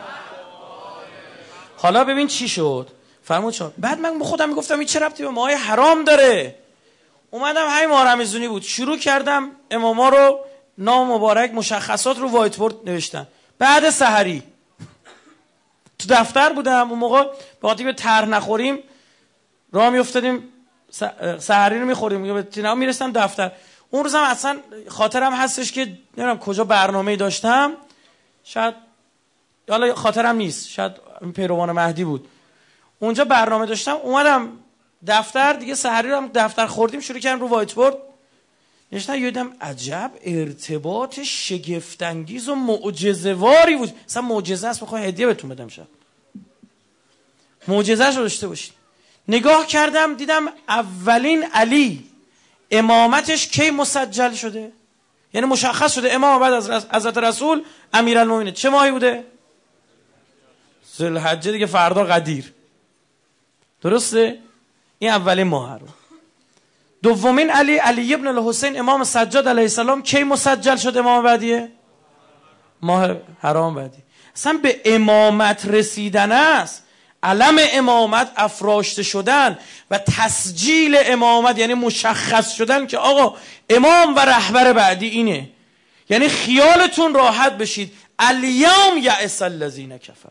حالا ببین چی شد. فرمود شد. بعد من با خودم میگفتم این چه ربطی به ماهای حرام داره؟ اومدم همین ماه رمضانی بود، شروع کردم اماما رو نام مبارک مشخصات رو وایت بورد نوشتن. بعد سحری تو دفتر بودم، اون موقع با خاطر طرح نخوریم راه میافتادیم سحری رو میخوریم، به میرسم دفتر. اون روزم اصلا خاطرم هستش که نمیدونم کجا برنامه‌ای داشتم، شاید حالا خاطرم نیست، شاید پیروان مهدی بود، اونجا برنامه داشتم. اومدم دفتر دیگه، سحری رو هم دفتر خوردیم، شروع کردم رو وایت بورد نوشتن. یادم عجب ارتباط شگفت انگیز و معجزه‌واری بود. مثلا معجزه است، بخوام هدیه بهتون بدم، شب معجزه‌اش رو داشته باشید. نگاه کردم دیدم اولین علی امامتش کی مسجل شده، یعنی مشخص شده امام بعد از حضرت رسول امیرالمومنین. چه ماهی بوده؟ ذوالحجه دیگه، فردا قدیر. درسته؟ این اولین ماه رو. دومین علی علی ابن الحسین امام سجاد علیه السلام کی مسجل شد امام بعدیه؟ ماه حرام بعدی. اصلا به امامت رسیدن است، علم امامت افراشته شدن و تسجیل امامت، یعنی مشخص شدن که آقا امام و رهبر بعدی اینه. یعنی خیالتون راحت بشید الیوم یأس الذین کفروا.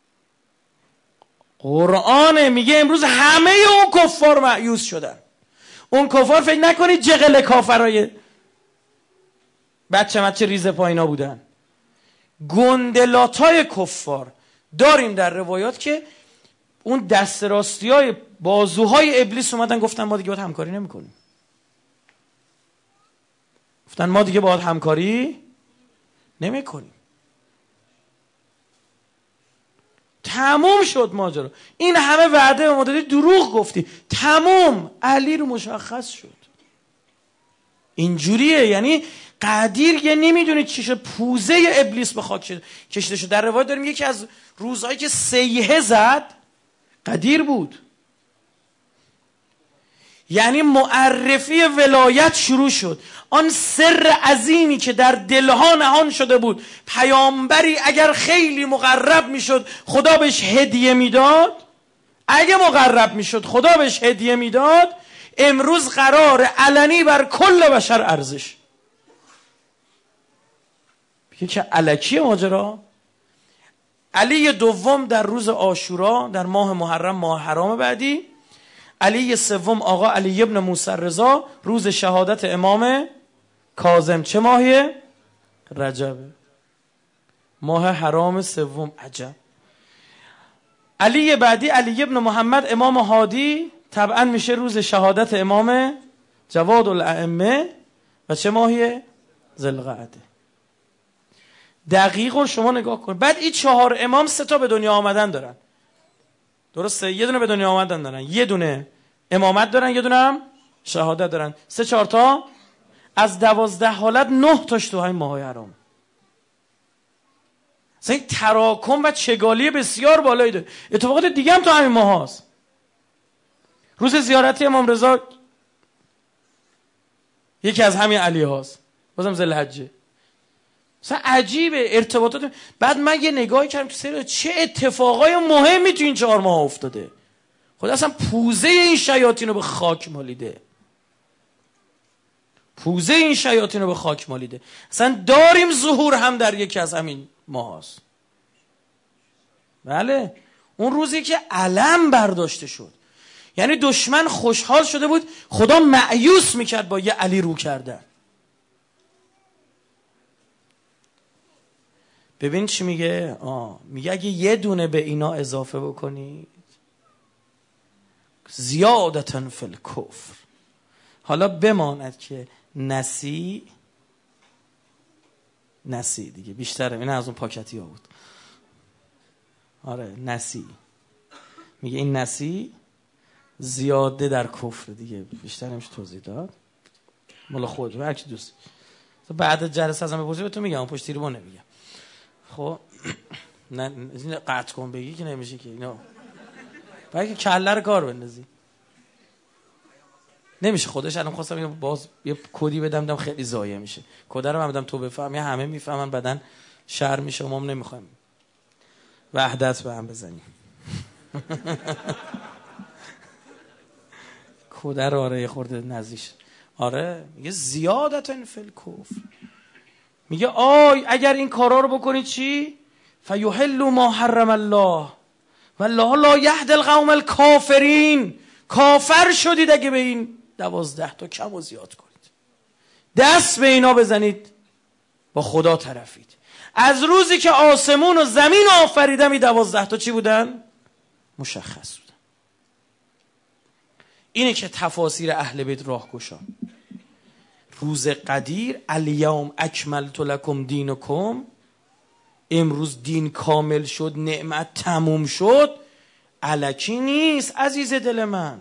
قرآن میگه امروز همه اون کفار مایوس شدن. اون کفار فکر نکنید جغل کافرای بچه مچه ریزه پایینا بودن، گندلاتای کفار. داریم در روایات که اون دست راستی های بازوهای ابلیس اومدن گفتن ما دیگه باید همکاری نمی کنیم. گفتن ما دیگه باید همکاری نمی کنیم. تموم شد ماجرا. این همه وعده به ما دادی، دروغ گفتی، تموم. علی رو مشخص شد. اینجوریه. یعنی قدیر یه نمیدونید چی شد، پوزه ابلیس به خاک کشیده شد. در روایت داریم یکی از روزهایی که سیحه زد قدیر بود. یعنی معرفی ولایت شروع شد. آن سر عظیمی که در دلها نهان شده بود، پیامبری اگر خیلی مقرب میشد خدا بهش هدیه میداد، اگه مقرب میشد خدا بهش هدیه میداد، امروز قرار علنی بر کل بشر ارزش. بگه که الکی ماجرا. علی دوم در روز عاشورا در ماه محرم، ماه حرام بعدی. علی سوم آقا علی ابن موسی رضا روز شهادت امام کاظم. چه ماهیه؟ رجبه. ماه حرام سوم. عجب. علی بعدی، علی ابن محمد امام هادی، طبعا میشه روز شهادت امام جواد الائمه و چه ماهیه؟ ذوالقعده. دقیق شما نگاه کن. بعد این چهار امام سه تا به دنیا آمدن دارن، درسته؟ یه دونه به دنیا آمدن دارن، یه دونه امامت دارن، یه دونه هم شهادت دارن. سه چهار تا از دوازده حالت نه تاش تو همین ماه حرام. اصلا این تراکم و چگالی بسیار بالایی داره. اتفاقات دیگه هم تو همین ماه هست. روز زیارتی امام رضا یکی از همین علی هاست، بازم ذوالحجه. اصلا عجیبه ارتباطات. بعد من یه نگاهی کردم تو سری چه اتفاقای مهمی تو این چهار ماه افتاده. خدا اصلا پوزه این شیاطین رو به خاک مالیده. پوزه این شیاطین رو به خاک مالیده. اصلا داریم ظهور هم در یکی از همین ماه هست. بله، اون روزی که علم برداشته شد، یعنی دشمن خوشحال شده بود، خدا مأیوس میکرد با یه علی رو کردن. ببین چی میگه؟ آه میگه اگه یه دونه به اینا اضافه بکنید زیادتن فی الکفر. حالا بماند که نسی نسی دیگه بیشتره، این از اون پاکتی ها بود. آره نسی میگه این نسی زیاده در کفر دیگه، بیشتر نمیشه توضیح داد. مال خود هر کی دوست. بعد جلسه ازم بپرسی بهتون میگم، پشت تیر با نمیگم. خب نه این قطع کن بگی که نمیشه که اینا. باید که کله رو کار بندازی. نمیشه خودش. الان خواستم باز یه کدی بدم دم خیلی ضایع میشه. کد رو من بدم تو بفهمی، همه میفهمن، بعدن شر میشه. ما هم نمیخوایم وحدت به هم بزنیم. کد رو آره یه خورده نزدیش. آره میگه زیادتن فی الکفر. میگه آی اگر این کارا رو بکنید چی؟ فیحل ما حرم الله والله لا یهدی القوم الکافرین. کافر شدید اگه به این دوازده تا کم و زیاد کنید. دست به اینا بزنید، با خدا طرفید. از روزی که آسمون و زمین آفریدم این دوازده تا چی بودن؟ مشخص بودن. اینه که تفاسیر اهل بیت راه گشا. روز قدیر الیوم اکملت لکم دینکم، امروز دین کامل شد، نعمت تموم شد، الکی نیست عزیز دل من.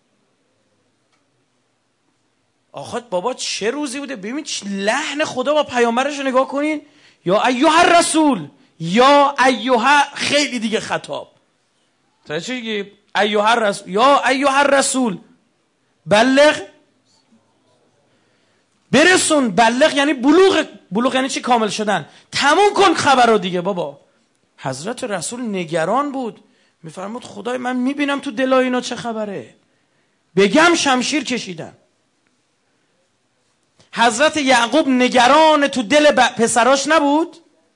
آخه بابا چه روزی بوده. ببین لحن خدا با پیامبرش رو نگاه کنین. یا ایها الرسول، یا ایها خیلی دیگه خطاب. تا چی میگه؟ ایها الرسول، یا ایها الرسول بلغ، برسون. بلغ یعنی بلوغ. بلوغ یعنی چی؟ کامل شدن. تموم کن خبر رو دیگه بابا. حضرت رسول نگران بود، میفرمود خدای من میبینم تو دلای اینا چه خبره، بگم شمشیر کشیدن. حضرت یعقوب نگران تو دل پسراش نبود؟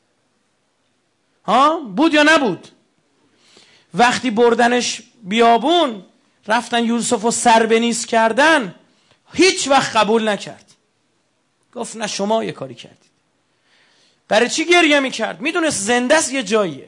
ها بود یا نبود؟ وقتی بردنش بیابون رفتن یوسف رو سربنیز کردن، هیچ وقت قبول نکرد. گفت نه شما یه کاری کردید. برای چی گریه میکرد؟ میدونست زنده است یه جاییه.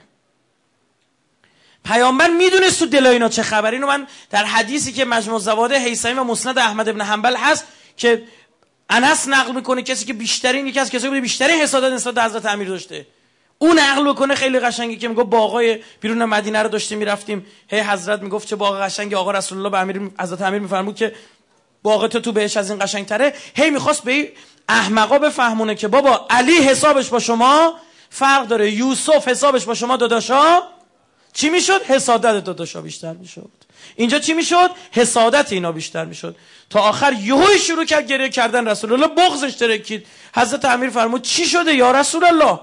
پیامبر میدونست تو دل اینا چه خبر. اینو من در حدیثی که مجموع الزوائد هیثمی و مسند احمد ابن حنبل هست که انس نقل میکنه، کسی که بیشترین یکی از کسایی بوده بیشترین حسادت نسبت به حضرت امیر داشته، اون نقل بکنه خیلی قشنگی که میگه باغای بیرون مدینه رو داشتیم میرفتیم، هی حضرت میگفت چه باغ قشنگی. آقا رسول الله به امیر حضرت امیر میفرمود که باغ تو تو بهش از این قشنگتره. هی میخواست به احمقا بفهمونه که بابا علی حسابش با شما فرق داره، یوسف حسابش با شما داداشا چی میشد؟ حسادت داداشا بیشتر میشد. اینجا چی میشد؟ حسادت اینا بیشتر میشد. تا آخر یهو شروع کرد گریه کردن. رسول الله بغضش ترکید. حضرت امیر فرمود چی شده یا رسول الله؟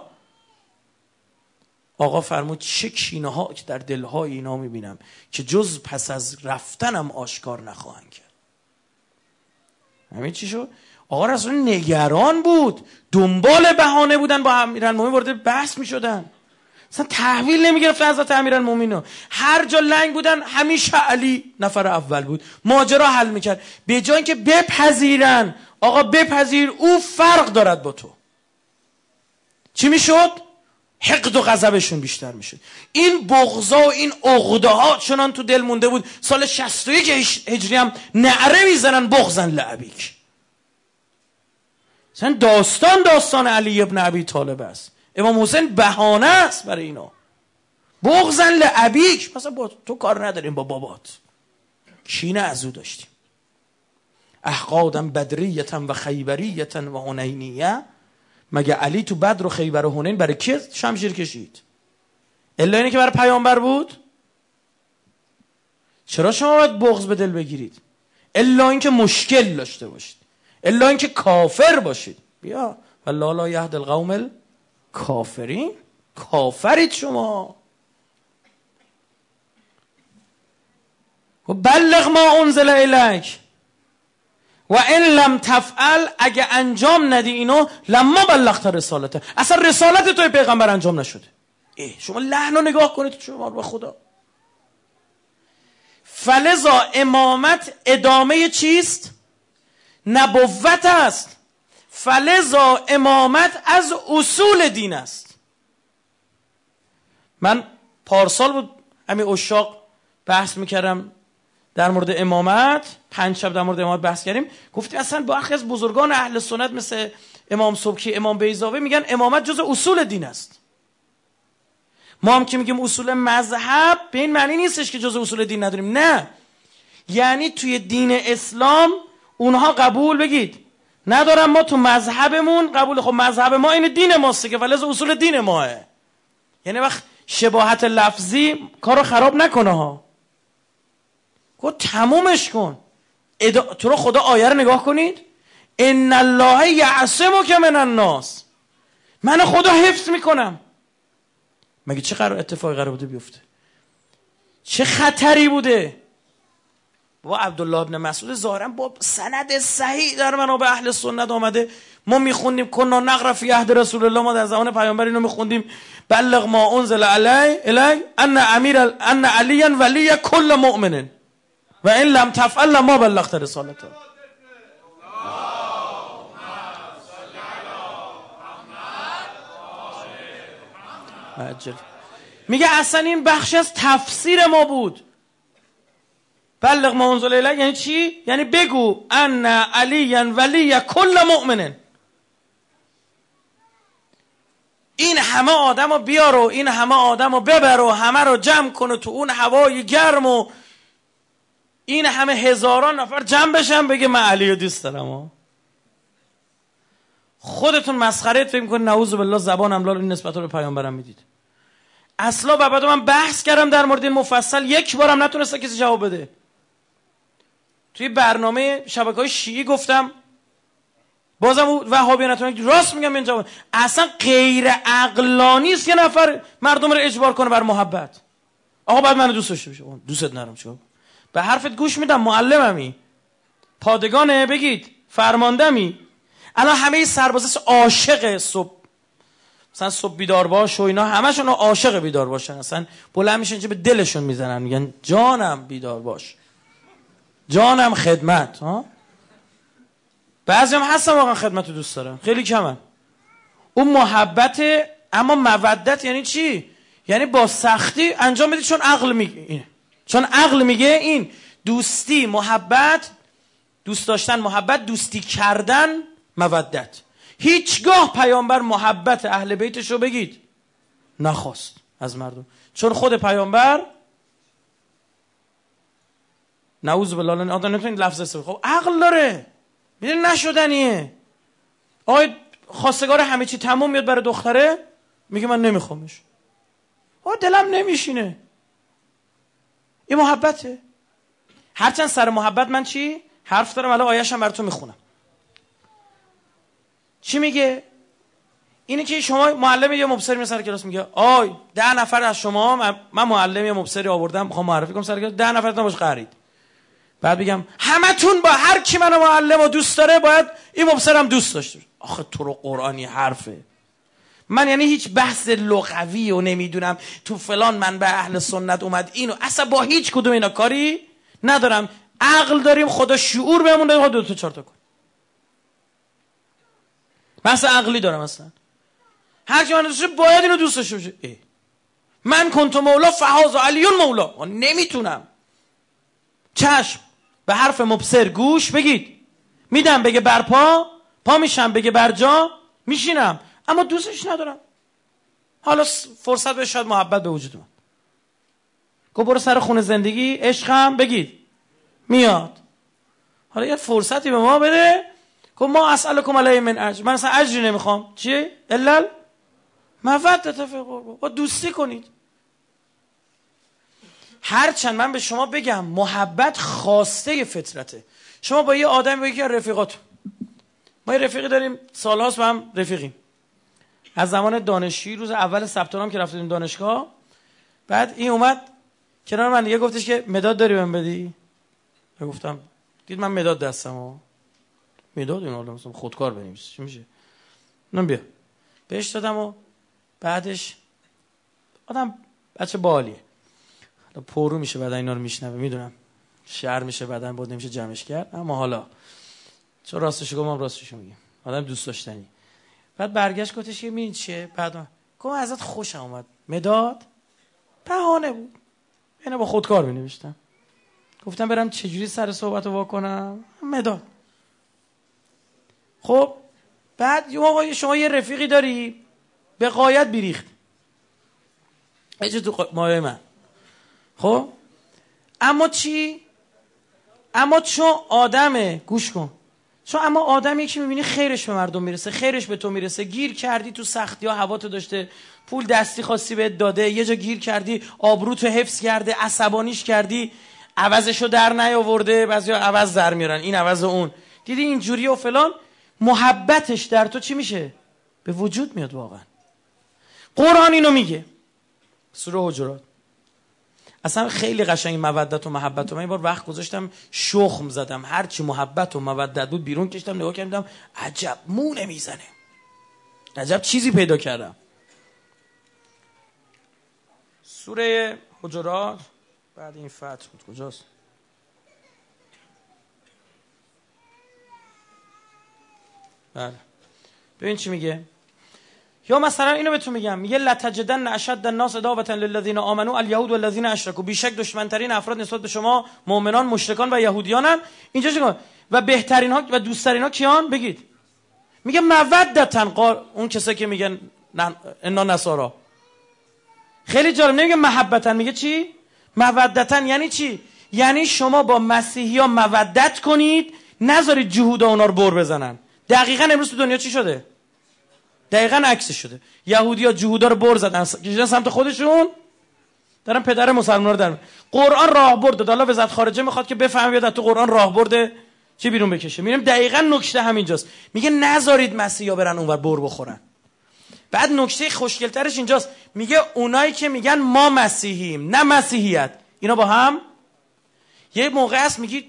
آقا فرمود چه کینه ها که در دلهای اینا میبینم که جز پس از رفتنم آشکار نخواهند کرد. همین چی شد؟ آقا رسول نگران بود، دنبال بهانه بودن، با امیرالمومنین وارد بحث میشدن، اصلا تحویل نمیگرفتن حضرت امیرالمومنین. هر جا لنگ بودن همیشه علی نفر اول بود، ماجرا حل میکرد. به جای اینکه بپذیرن آقا بپذیر او فرق دارد با تو، چی میشد؟ حقد و غضبشون بیشتر میشه. این بغضا و این عقده ها چنان تو دل مونده بود. سال شصت و یک هجری هم نعره میزنن بغضن لابیک. مثلا داستان داستان علی ابن ابی طالب است. امام حسین بهانه است برای اینا. بغضن لابیک، مثلا با تو کار نداریم با بابات، کینه از او داشتیم. احقادم بدریتن و خیبریتن و حنینیه. مگه علی تو بدر و خیبر و حنین برای کی شمشیر کشید؟ الا اینه که برای پیامبر بود؟ چرا شما باید بغض به دل بگیرید؟ الا اینکه مشکل داشته باشید، الا اینکه کافر باشید. بیا والله لا یهدی القوم الکافرین. کافرید شما. و بلغ ما انزل الیک و این لم تفعل، اگه انجام ندی اینو لما بلغت رسالته، اصلا رسالت توی پیغمبر انجام نشده. ای شما لحن رو نگاه کنید شما به خدا. فلذا امامت ادامه چیست؟ نبوت است. فلذا امامت از اصول دین است. من پارسال بود همین اشاق بحث میکردم در مورد امامت، پنج شب در مورد امامت بحث کردیم. گفتیم اصلا برخی از بزرگان اهل سنت مثل امام سبکی، امام بیضاوی میگن امامت جز اصول دین است. ما هم که میگیم اصول مذهب به این معنی نیستش که جز اصول دین نداریم، نه، یعنی توی دین اسلام اونها قبول بگید ندارم، ما تو مذهبمون قبول. خب مذهب ما این دین ماست که ولز اصول دین ماه. یعنی وقت شباهت لفظی کارو خراب نکنه ها. گفت تمومش کن. ادا... تو رو خدا آیه رو نگاه کنید. ان الله یعصمک من الناس. من خدا حفظ میکنم. مگه چه قرار اتفاقی قرار بوده بیفته؟ چه خطری بوده؟ با عبدالله ابن مسعود ظاهرا با سند صحیح در منابع اهل سنت آمده. ما میخوندیم کنا نقرا فی عهد رسول الله، ما در زمان پیامبر اینو میخوندیم بلغ ما انزل علی الی ان امیر ان علی ولی کل مؤمن و این لم تفعل ما بلغت رسالته. عجل. میگه اصلا این بخش از تفسیر ما بود. بلغ ما انزل الیک یعنی چی؟ یعنی بگو ان علی ولی کل مؤمن. این همه آدم رو بیار و این همه آدم رو ببر و همه رو جمع کن تو اون هوای گرم و این همه هزاران نفر جمع بشن بگه من علی رو دوست دارم. خودتون مسخرهت فکر می‌کنید نعوذ بالله زبان املال این نسبت رو به پیامبرم میدید. اصلا بعد من بحث کردم در مورد این مفصل، یک بارم نتونسته کسی جواب بده. توی برنامه شبکه‌های شیعی گفتم، بازم وهابی نتونن، راست میگم این جواب. اصلا غیر عقلانی است یه نفر مردم رو اجبار کنه بر محبت. آقا بعد منو دوست داشته باشه. دوستت ندارم چیکار؟ به حرفت گوش میدم، معلممی، پادگانه، بگید فرماندمی. الان همه سربازا عاشق صبح، مثلا صبح بیدار باش و اینا، همشون عاشق بیدار باشن، اصلا بلند میشن چه به دلشون میزنن، میگن جانم بیدار باش، جانم خدمت. ها بعضی هم هستن واقعا خدمت رو دوست دارن، خیلی کمن. اون محبت. اما مودت یعنی چی؟ یعنی با سختی انجام بدی چون عقل میگه، چون عقل میگه این دوستی، محبت، دوست داشتن، محبت، دوستی کردن، مودت. هیچگاه پیامبر محبت اهل بیتش رو بگید نخواست از مردم، چون خود پیامبر نعوذ بالله آدم نمیتونید لفظ استفاده. خب عقل داره، میدونی نشدنیه. آقای خواستگار همه چی تموم میاد برای دختره، میگه من نمیخوامش، آه دلم نمیشینه. این محبته. هرچند سر محبت من چی حرف دارم، الان آیه‌شم براتون میخونم. چی میگه؟ اینه که شما معلم یا مبصری میاد سر کلاس، میگه آی ده نفر از شما، من معلم یا مبصری آوردم میخوام معرفی کنم سر کلاس، ده نفرتون باش خرید. بعد بگم همتون با هر کی منو معلم و دوست داره باید این مبصرم دوست داشته. آخه تو رو قرآنی حرفه. من یعنی هیچ بحث لغوی و نمیدونم تو فلان منبع اهل سنت اومد اینو، اصلا با هیچ کدوم اینا کاری ندارم. عقل داریم، خدا شعور بهمون داده، دو تا چهار تا کن. بحث عقلی دارم اصلا. هر کی من دوست داشته باید اینو دوست داشته باشه. اه. من کنت مولا فهاذا علی مولا. نمیتونم. چشم به حرف مبصر گوش بگید. میدم بگه برپا، پا میشم بگه برجا، میشینم اما دوستش ندارم. حالا فرصت به شاید محبت به وجود من. گو برو سر خونه زندگی، عشقم بگید میاد. حالا یه فرصتی به ما بده. گو ما اسألکم علیه من اجر. من اصلا اجری نمیخوام. چیه؟ الا مودة فی القربى. با دوستی کنید. هرچند من به شما بگم محبت خواسته فطرته. شما با یه آدم با یکی از رفیقات، ما یه رفیقی داریم سالهاست با هم رفیقیم، از زمان دانشجویی، روز اول ثبت نام که رفتیم دانشگاه، بعد این اومد کنار من دیگه گفتش که مداد داری بهم بدی؟ من گفتم دید من مداد دستم ها. مداد این آدم مثلا خودکار بنویس چی میشه؟ من بیا بهش دادم و بعدش آدم بچه بالیه، پرو میشه بعد اینا رو میشنوه، میدونم شعر میشه بعدن بود نمیشه جمعش کرد، اما حالا چون راستش گفتم راستش میگم آدم دوست داشتنی. بعد برگشت گفتش که این چیه؟ بعد گفتم ازت خوشم اومد. مداد بهانه بود، اینا با خودکار می‌نوشتم. گفتم برم چجوری سر صحبت رو واکنم؟ مداد. خب بعد یه شما یه رفیقی داری به غایت بیریخت اجه تو مایه من. خب اما چی؟ اما چون آدمه، گوش کن، چون اما آدم یکی میبینی خیرش به مردم میرسه، خیرش به تو میرسه، گیر کردی تو سختی ها هوا تو داشته، پول دستی خواستی بهت داده، یه جا گیر کردی آبرو تو حفظ کرده، عصبانیش کردی، عوضشو در نیاورده، بعضیا عوض در میارن، این عوض اون، دیدی اینجوری و فلان، محبتش در تو چی میشه؟ به وجود میاد. واقعا قرآن اینو میگه، سوره حجرات. اصلا خیلی قشنگ مودت و محبت. و من این بار وقت گذاشتم شخم زدم، هرچی محبت و مودت بود بیرون کشتم، نگاه کردم عجب مو نمیزنه، عجب چیزی پیدا کردم. سوره حجرات بعد این فتح بود، کجاست؟ بله ببین چی میگه. یا مثلا اینو بهتون میگم، میگه لتجدن اشد الناس عداوة للذین آمنوا الیهود والذین اشرکوا. بیشک دشمنترین افراد نسبت به شما مؤمنان مشرکان و یهودیانن. اینجا چیکار؟ و بهترین ها و دوستترین ها کیان؟ بگید. میگه مودتن قار... اون کسایی که میگن انا نصارا. خیلی جالب، نمیگه محبتن، میگه چی؟ مودتن. یعنی چی؟ یعنی شما با مسیحیان مودت کنید، نذارید جهودا اونا رو بر بزنن. دقیقاً امروز تو دنیا چی شده؟ دقیقاً عکسش شده. یهودی‌ها جهودا رو بر زدن، کشیدن سمت خودشون، دارن پدر مسلمان‌ها رو در قرآن راهبرد داد. حالا وزارت خارجه میخواد که بفهمه بیاد تو قرآن راهبرد چی بیرون بکشه. میبینیم دقیقاً نکته همینجاست. میگه نذارید مسیحا برن اونور بر بخورن. بعد نکته خوشگل‌ترش اینجاست، میگه اونایی که میگن ما مسیحییم، نه مسیحیت، اینا با هم یه موقع است میگید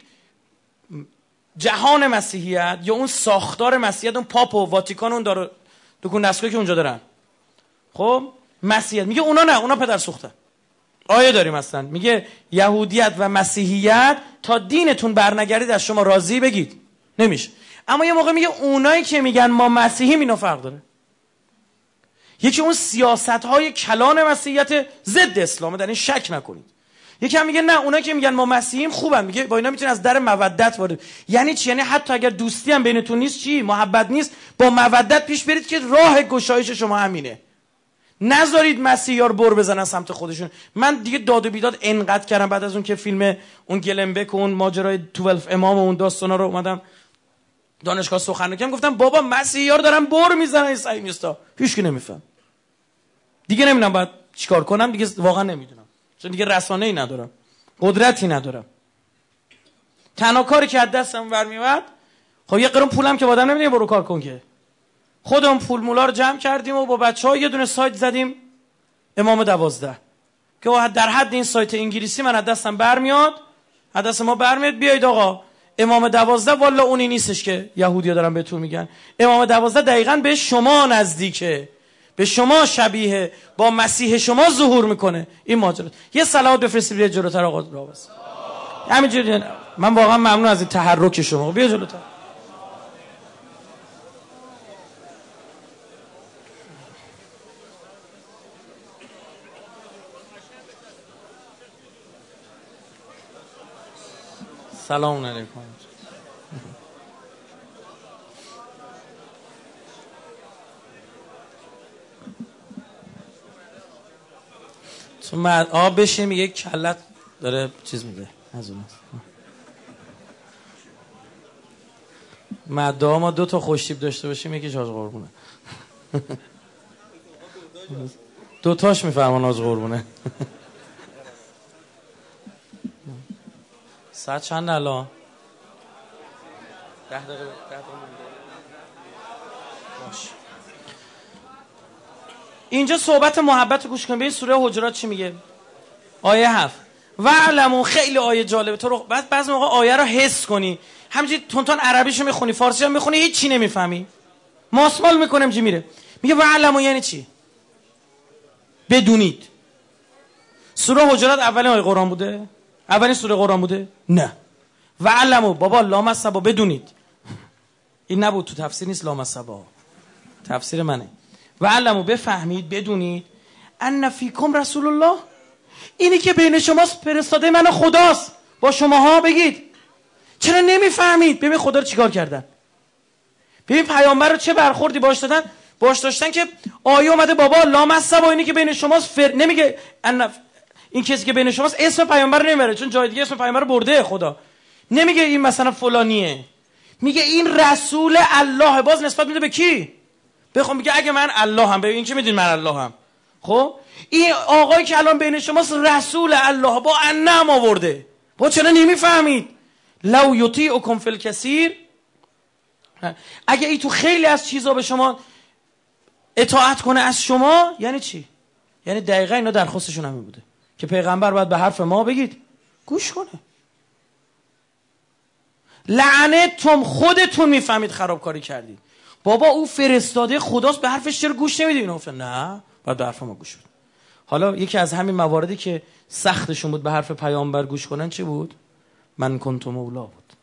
جهان مسیحیت یا اون ساختار مسیحیت، اون پاپ و واتیکان، اون داره دکون دستگاهی که اونجا دارن، خب مسیحیت، میگه اونا نه، اونا پدر سوختن. آیه داریم اصلا میگه یهودیت و مسیحیت تا دینتون برنگردید از شما راضی بگید نمیشه. اما یه موقع میگه اونایی که میگن ما مسیحیم، اینا فرق داره. یکی اون سیاست‌های کلان مسیحیت ضد اسلامه، در این شک نکنید. یکی هم میگه نه، اونایی که میگن ما مسیحیم خوبن، میگه با اینا میتونید از در مودت وارد. یعنی چی؟ یعنی حتی اگر دوستی هم بینتون نیست، چی محبت نیست، با مودت پیش برید که راه گشایش شما همینه. نذارید مسیحا رو بر بزنن سمت خودشون. من دیگه داد و بیداد انقدر کردم بعد از اون که فیلم اون گلنبک و اون ماجرای دوازده امام و اون داستانا رو اومدم دانشگاه سخنرانی کردم، گفتم بابا مسیحا رو دارن بر میزنن این صهیونیستا، هیچ کی نمیفهم. دیگه نمیدونم بعد چیکار کنم، دیگه واقعا نمیدونم، چون دیگه رسانه‌ای ندارم، قدرتی ندارم. تنها کاری که از دستم برمیاد، خب یه قرون پولم که آدم نمیده برو کار کن، که خودمون پول مولا رو جمع کردیم و با بچه‌ها یه دونه سایت زدیم، امام دوازده، که در حد این سایت انگلیسی من از دستم برمیاد، از دست ما برمیاد، بیایید آقا امام دوازده والا اونی نیستش که یهودی‌ها دارن بهتون میگن. امام دوازده دقیقاً به شما نزدیکه، به شما شبیه، با مسیح شما ظهور میکنه. این ماجرا. یه صلوات بفرستید بیا جلوتر آقا راوس. همینجوری من واقعا ممنون از این تحرک شما. بیا جلوتر. سلام علیکم. تو مرد آب بشین میگه کلت داره چیز میده از اون مدعا ما دو تا خوشتیب داشته باشیم یکیش حاج قربونه دو تاش میفرمان حاج قربونه. ساعت چند الان؟ ده دقیقه ده دقیقه باش. اینجا صحبت محبت رو گوش کن. به این سوره حجرات چی میگه؟ آیه هفت. وعلموا، خیلی آیه جالبه. تو رو بعد بعضی موقع آیه رو حس کنی، همینجوری تون تون عربیشو میخونی، فارسی هم میخونی، هیچ چی نمیفهمی، ماسمال میکنم چی میره. میگه وعلموا یعنی چی؟ بدونید. سوره حجرات اولین آیه قرآن بوده؟ اولین سوره قرآن بوده؟ نه. وعلموا، بابا لامصبا، بدونید. این نبود تو تفسیر، نیست لامصبا، تفسیر منه. وعلموا، بفهمید، بدونید، ان فیکم رسول الله، اینی که بین شماست فرستاده من خداست با شماها. بگید چرا نمیفهمید؟ ببین خدا رو چیکار کردن، ببین پیامبر رو چه برخوردی باش دادن، باش داشتن که آیه اومده بابا لامصبا، اینی که بین شماست فر... نمیگه ان این کسی که بین شماست اسم پیامبر رو نمیبره، چون جای دیگه اسم پیامبر رو برده خدا. نمیگه این مثلا فلانیه، میگه این رسول الله. باز نسبت میده به کی؟ بخوام میگه اگه من الله هم، ببین که میدین من الله هم، خب این آقایی که الان بین شماست رسول الله، با انم آورده. با چرا نمیفهمید؟ لو یطیعکم فی الکثیر، اگه ای تو خیلی از چیزا به شما اطاعت کنه از شما، یعنی چی؟ یعنی دقیقا اینا درخواستشون همین بوده که پیغمبر باید به حرف ما بگید گوش کنه. لعنتم، خودتون میفهمید خرابکاری کردید. بابا او فرستاده خداست، به حرفش چرا گوش نمیدید؟ اینا گفتن نه باید به حرف ما گوش بدید. حالا یکی از همین مواردی که سختشون بود به حرف پیامبر گوش کنن چی بود؟ من کنت مولا بود.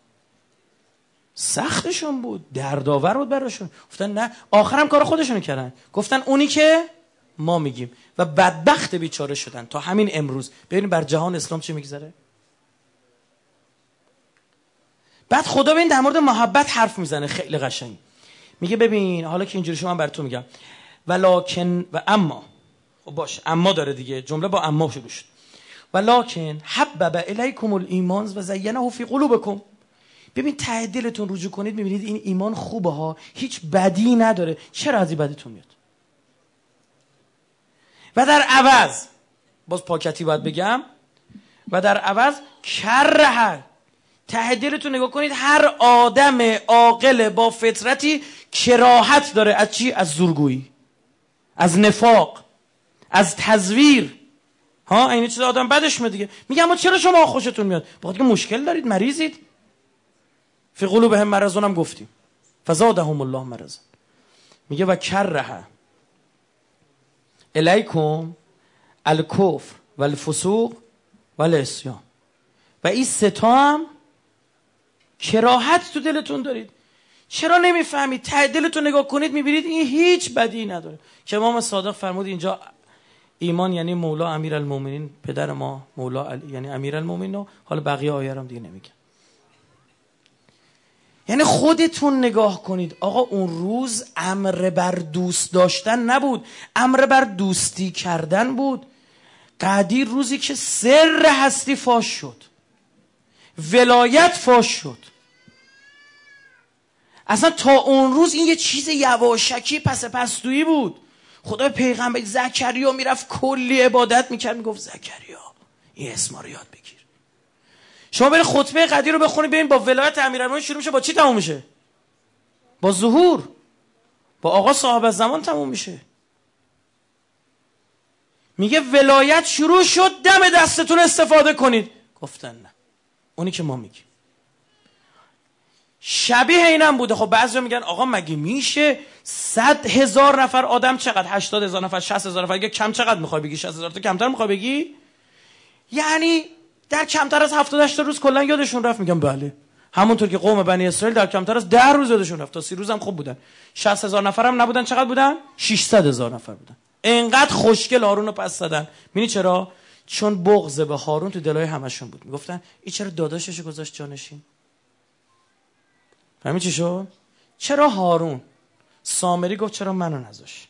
سختشون بود، دردآور بود براشون. گفتن نه، آخرام کار خودشونو کردن، گفتن اونی که ما میگیم و بدبخت بیچاره شدن تا همین امروز. ببینید بر جهان اسلام چی میگذره. بعد خدا ببین در مورد محبت حرف میزنه خیلی قشنگ. میگه ببین حالا که اینجوری شما من براتون میگم ولکن و اما، خب باش اما داره دیگه، جمله با اما شروع شد. ولکن حبب الیکم الایمان و زینه فی قلوبکم. ببین ته دلتون رجوع کنید میبینید این ایمان خوبه ها، هیچ بدی نداره. چرا از این بدیتون میاد؟ و در عوض باز پاکتی باید بگم، و در عوض کره، ته دلتون نگاه کنید هر آدم عاقل با فطرتی کراهت داره از چی؟ از زورگویی، از نفاق، از تزویر. ها این چیز آدم بدش میاد دیگه. میگه اما چرا شما خوشتون میاد؟ بخاطر که مشکل دارید، مریضید. فی قلوبهم مرض هم گفتیم فزادهم الله مرض. میگه و کره الیکم الکفر والفسوق والعصیان. و این سه تا هم کراهت تو دلتون دارید. چرا نمیفهمید؟ ته دلتون نگاه کنید میبینید این هیچ بدی نداره. که امام صادق فرمود اینجا ایمان یعنی مولا امیرالمومنین، پدر ما مولا علی یعنی امیرالمومنین. حالا بقیه آیه رو دیگه نمیگم. یعنی خودتون نگاه کنید. آقا اون روز امر بر دوست داشتن نبود، امر بر دوستی کردن بود. قدیر روزی که سر هستی فاش شد، ولایت فاش شد. اصلا تا اون روز این یه چیز یواشکی پس پستویی بود. خدا پیغمبر زکریا میرفت کلی عبادت میکرد، میگفت زکریا این اسما رو یاد بگیر. شما برید خطبه قدیر رو بخونید ببین با ولایت امیرالمومنین شروع میشه، با چی تموم میشه؟ با ظهور، با آقا صاحب الزمان تموم میشه. میگه ولایت شروع شد، دم دستتون استفاده کنید. گفتن نه، اونی که ما میگیم. شبیه اینم بوده. خب بعضیا میگن آقا مگه میشه صد هزار نفر آدم چقدر؟ هشتاد هزار نفر، شصت هزار نفر. اگه کم چقدر میخوای بگی؟ شصت هزار تا کمتر میخوای بگی؟ یعنی در کمتر از هفتاد هشتاد روز کلا یادشون رفت. میگم بله، همونطور که قوم بنی اسرائیل در کمتر از ده روز یادشون رفت. تا سی روز هم خوب بودن. شصت هزار نفر هم نبودن، چقدر بودن؟ ششصد هزار نفر بودن. اینقدر خوشگل هارون رو پس دادن. می‌بینی چرا؟ چون بغض به هارون تو دلای همشون بود. میگفتن این چرا داداشش گذاشت جانشین؟ فهمی چی شد؟ چرا هارون؟ سامری گفت چرا منو نذاشت؟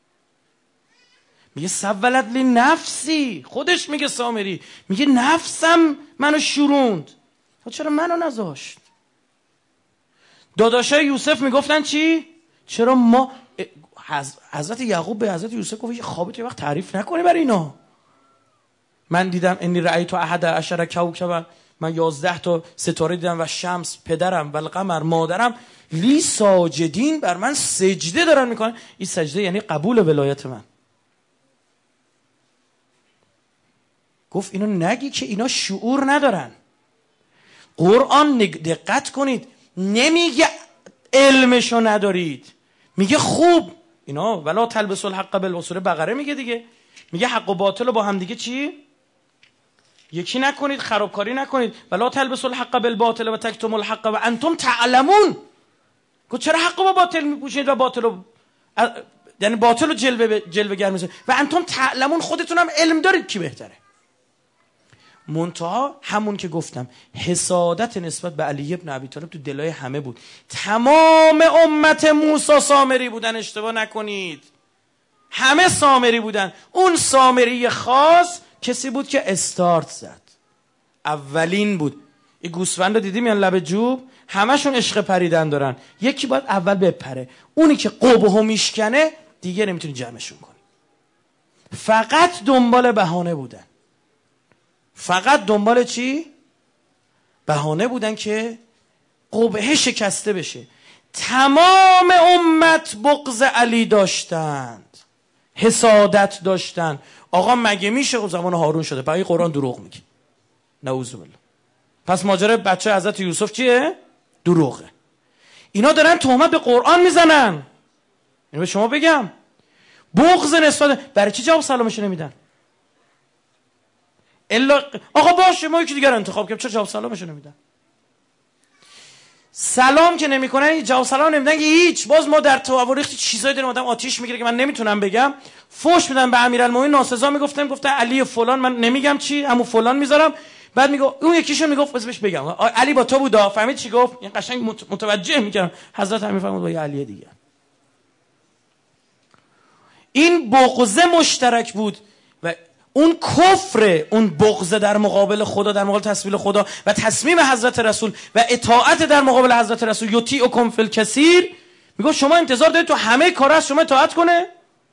میگه سولت لی نفسی، خودش میگه سامری، میگه نفسم منو شوروند، چرا منو نذاشت؟ داداشای یوسف میگفتن چی؟ چرا ما حضرت یعقوب به حضرت یوسف گفت یه خوابت یه وقت تعریف نکنی برای اینا. من دیدم انی رأیت احد عشر کوکبا، من یازده تا ستاره دیدم و شمس پدرم و القمر مادرم لی ساجدین، بر من سجده دارن میکنن. این سجده یعنی قبول ولایت من. گفت اینو نگی که اینا شعور ندارن. قرآن دقت کنید نمیگه علمشو ندارید، میگه خوب اینا ولا تلبسوا الحق بالباطل. بقره میگه دیگه، میگه حق و باطل رو با هم دیگه چی؟ یکی نکنید، خرابکاری نکنید. ولا تلبسوا الحق بالباطل و تکتموا الحق و انتم تعلمون. گفت چرا حق با باطل میپوشید و باطل رو یعنی باطل رو جلوه جلوه گر می‌سازید و انتم تعلمون، خودتون هم علم دارید کی بهتره. منتها همون که گفتم حسادت نسبت به علی ابن ابی طالب تو دلای همه بود. تمام امت موسی سامری بودن، اشتباه نکنید، همه سامری بودن. اون سامری خاص کسی بود که استارت زد، اولین بود. این گوسفند رو دیدی میان لب جوب، همشون عشق پریدن دارن، یکی باید اول بپره. اونی که قبهو میشکنه دیگه نمیتونی جمعشون کنی. فقط دنبال بهانه بودن، فقط دنبال چی؟ بهانه بودن که قبه شکسته بشه. تمام امت بغض علی داشتند، حسادت داشتند. آقا مگه میشه زمان هارون شده؟ بقیه قرآن دروغ میگه، نعوذ بالله. پس ماجرای بچه حضرت یوسف چیه؟ دروغه. اینا دارن تهمت به قرآن میزنن. اینو به شما بگم، بغض نسبت. برای چی جواب سلامش نمیدن؟ الا آقا باشه ما یکی دیگر انتخاب کنیم، چرا جواب سلامش نمیدن؟ سلام که نمیکنن، جواب سلام نمیدن که هیچ. باز ما در تواریخ چیزایی داریم آدم آتیش میگیره که من نمیتونم بگم. فوش میدن به امیرالمومنین، ناسزا میگفتن، گفتن علی فلان، من نمیگم چی، عمو فلان میذارم. بعد میگه اون یکیشون میگفت بس بهش بگم علی با تو بودا، فهمید چی گفت؟ این قشنگ متوجه میکردم حضرت امیر فرمود با یه علی دیگه. این بغض مشترک بود و اون کفر، اون بغض در مقابل خدا، در مقابل تصمیم خدا و تصمیم حضرت رسول و اطاعت در مقابل حضرت رسول. یطیعکم فی الکثیر، میگه شما انتظار دارید تو همه کارا از شما اطاعت کنه؟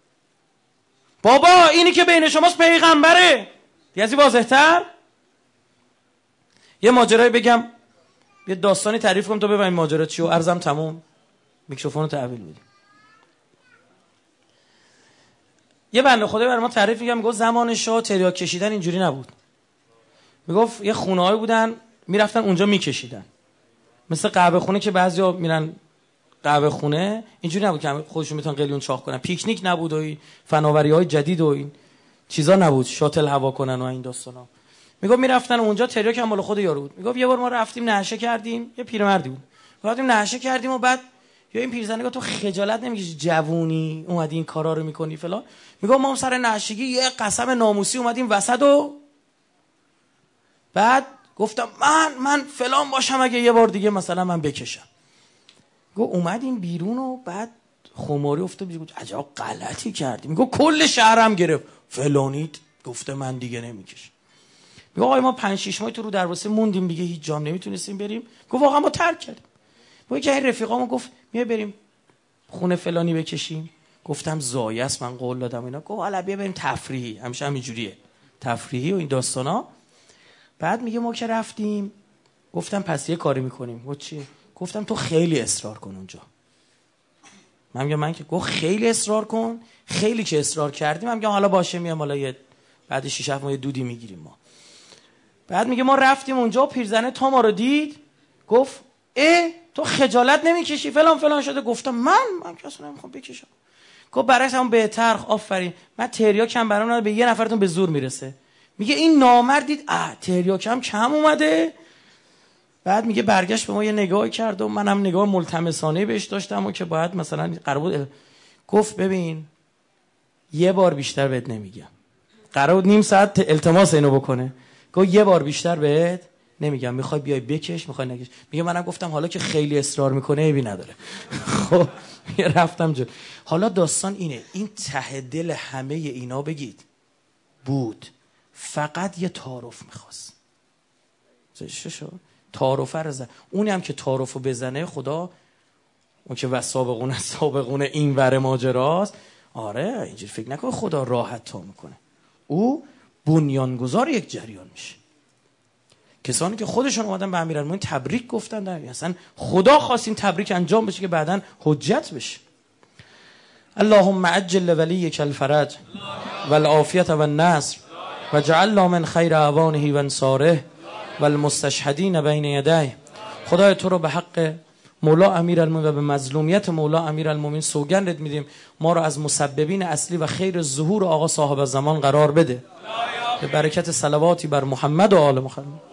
بابا اینی که بین شماست پیغمبره. دیگه از این واضح‌تر یه ماجرایی بگم، یه داستانی تعریف کنم تا ببینیم ماجرا چیه و عرضم تموم، میکروفون رو تحویل بدیم. یه بنده خدایی برای ما تعریف میگم، میگه زمان شاه تریاک کشیدن اینجوری نبود. میگفت یه خونه‌ای بودن میرفتن اونجا میکشیدن، مثل قهوه خونه که بعضیا میرن قهوه خونه، اینجوری نبود که خودشون میتونن قلیون چاق کنن. پیکنیک نبود و این فناوری‌های جدید و این چیزا نبود، شاتل هوا کنن و این داستانا. میگفت میرفتن اونجا، تریاک هم مال خود یارو بود. میگفت یه بار ما رفتیم نعشه کردیم، یه پیرمردی بود، رفتیم نعشه کردیم و بعد یا این پیرزن نگاه تو خجالت نمیکشی جوونی اومدی این کارا رو میکنی فلان. میگم ما سر نعشگی یه قسم ناموسی اومدیم وسط و بعد گفتم من من فلان باشم اگه یه بار دیگه مثلا من بکشم. گو اومدیم بیرون و بعد خماری افتاد، میگه عجب غلطی کردیم. میگه کل شهرم گرفت فلانی گفته من دیگه نمیکشم. میگه آقا ما پنج شش ماه تو رو دروازه موندیم دیگه هیچ جام نمیتونستیم بریم. گفت واقعا ما ترک کردیم. ما که رفیقامو گفت میای بریم خونه فلانی بکشیم. گفتم زایه است، من قول دادم اینا. گفت حالا بیا بریم تفریحی، همیشه همینجوریه تفریحی و این داستانا. بعد میگه ما که رفتیم گفتم پس یه کاری میکنیم. گفت چی؟ گفتم تو خیلی اصرار کن اونجا. من میگم من که گفت خیلی اصرار کن، خیلی که اصرار کردیم. من میگم حالا باشه میام حالا یه بعد شش هفت ماه دودی میگیریم ما. بعد میگه ما رفتیم اونجا، پیرزنه تا ما رو دید گفت اه تو خجالت نمیکشی فلان فلان شده. گفتم من من که اصلا نمیخوام بکشم. گفت برعکس هم بهتر، آفرین، من تریاکم برام به یه نفرتون به زور میرسه. میگه این نامرد دید اه تریاکم کم اومده. بعد میگه برگشت به ما یه نگاه کرد و منم نگاه ملتمسانه بهش داشتم و که باید مثلا قرار بود. گفت ببین یه بار بیشتر بهت نمیگم، قرار بود نیم ساعت التماس اینو بکنه. گفت یه بار بیشتر بهت نمیگم، میخوای بیای بکش میخوای نکش. میگه منم گفتم حالا که خیلی اصرار میکنه عیبی نداره. خب رفتم جو. حالا داستان اینه، این ته دل همه اینا بگید بود فقط یه تعارف میخواست. چه شو تعارفه رو زد. اونی هم که تعارفو بزنه خدا، اون که وسابقون سابقون این ور ماجراست، آره اینجوری فکر نکن خدا راحت تا میکنه. او بنیانگذار یک جریان میشه. کسانی که خودشون اومدن به امیرالمومنین تبریک گفتن، در اصلا خدا خواست این تبریک انجام بشه که بعداً حجت بشه. اللهم عجل لولیک الفرج والعافیة والنصر وجعل من خیر اعوانه و انصاره والمستشهدین بین یدیه. خدای تو رو به حق مولا امیرالمومنین و به مظلومیت مولا امیرالمومنین سوگند میدیم ما رو از مسببین اصلی و خیر ظهور آقا صاحب زمان قرار بده، به برکت صلواتی بر محمد و آل محمد.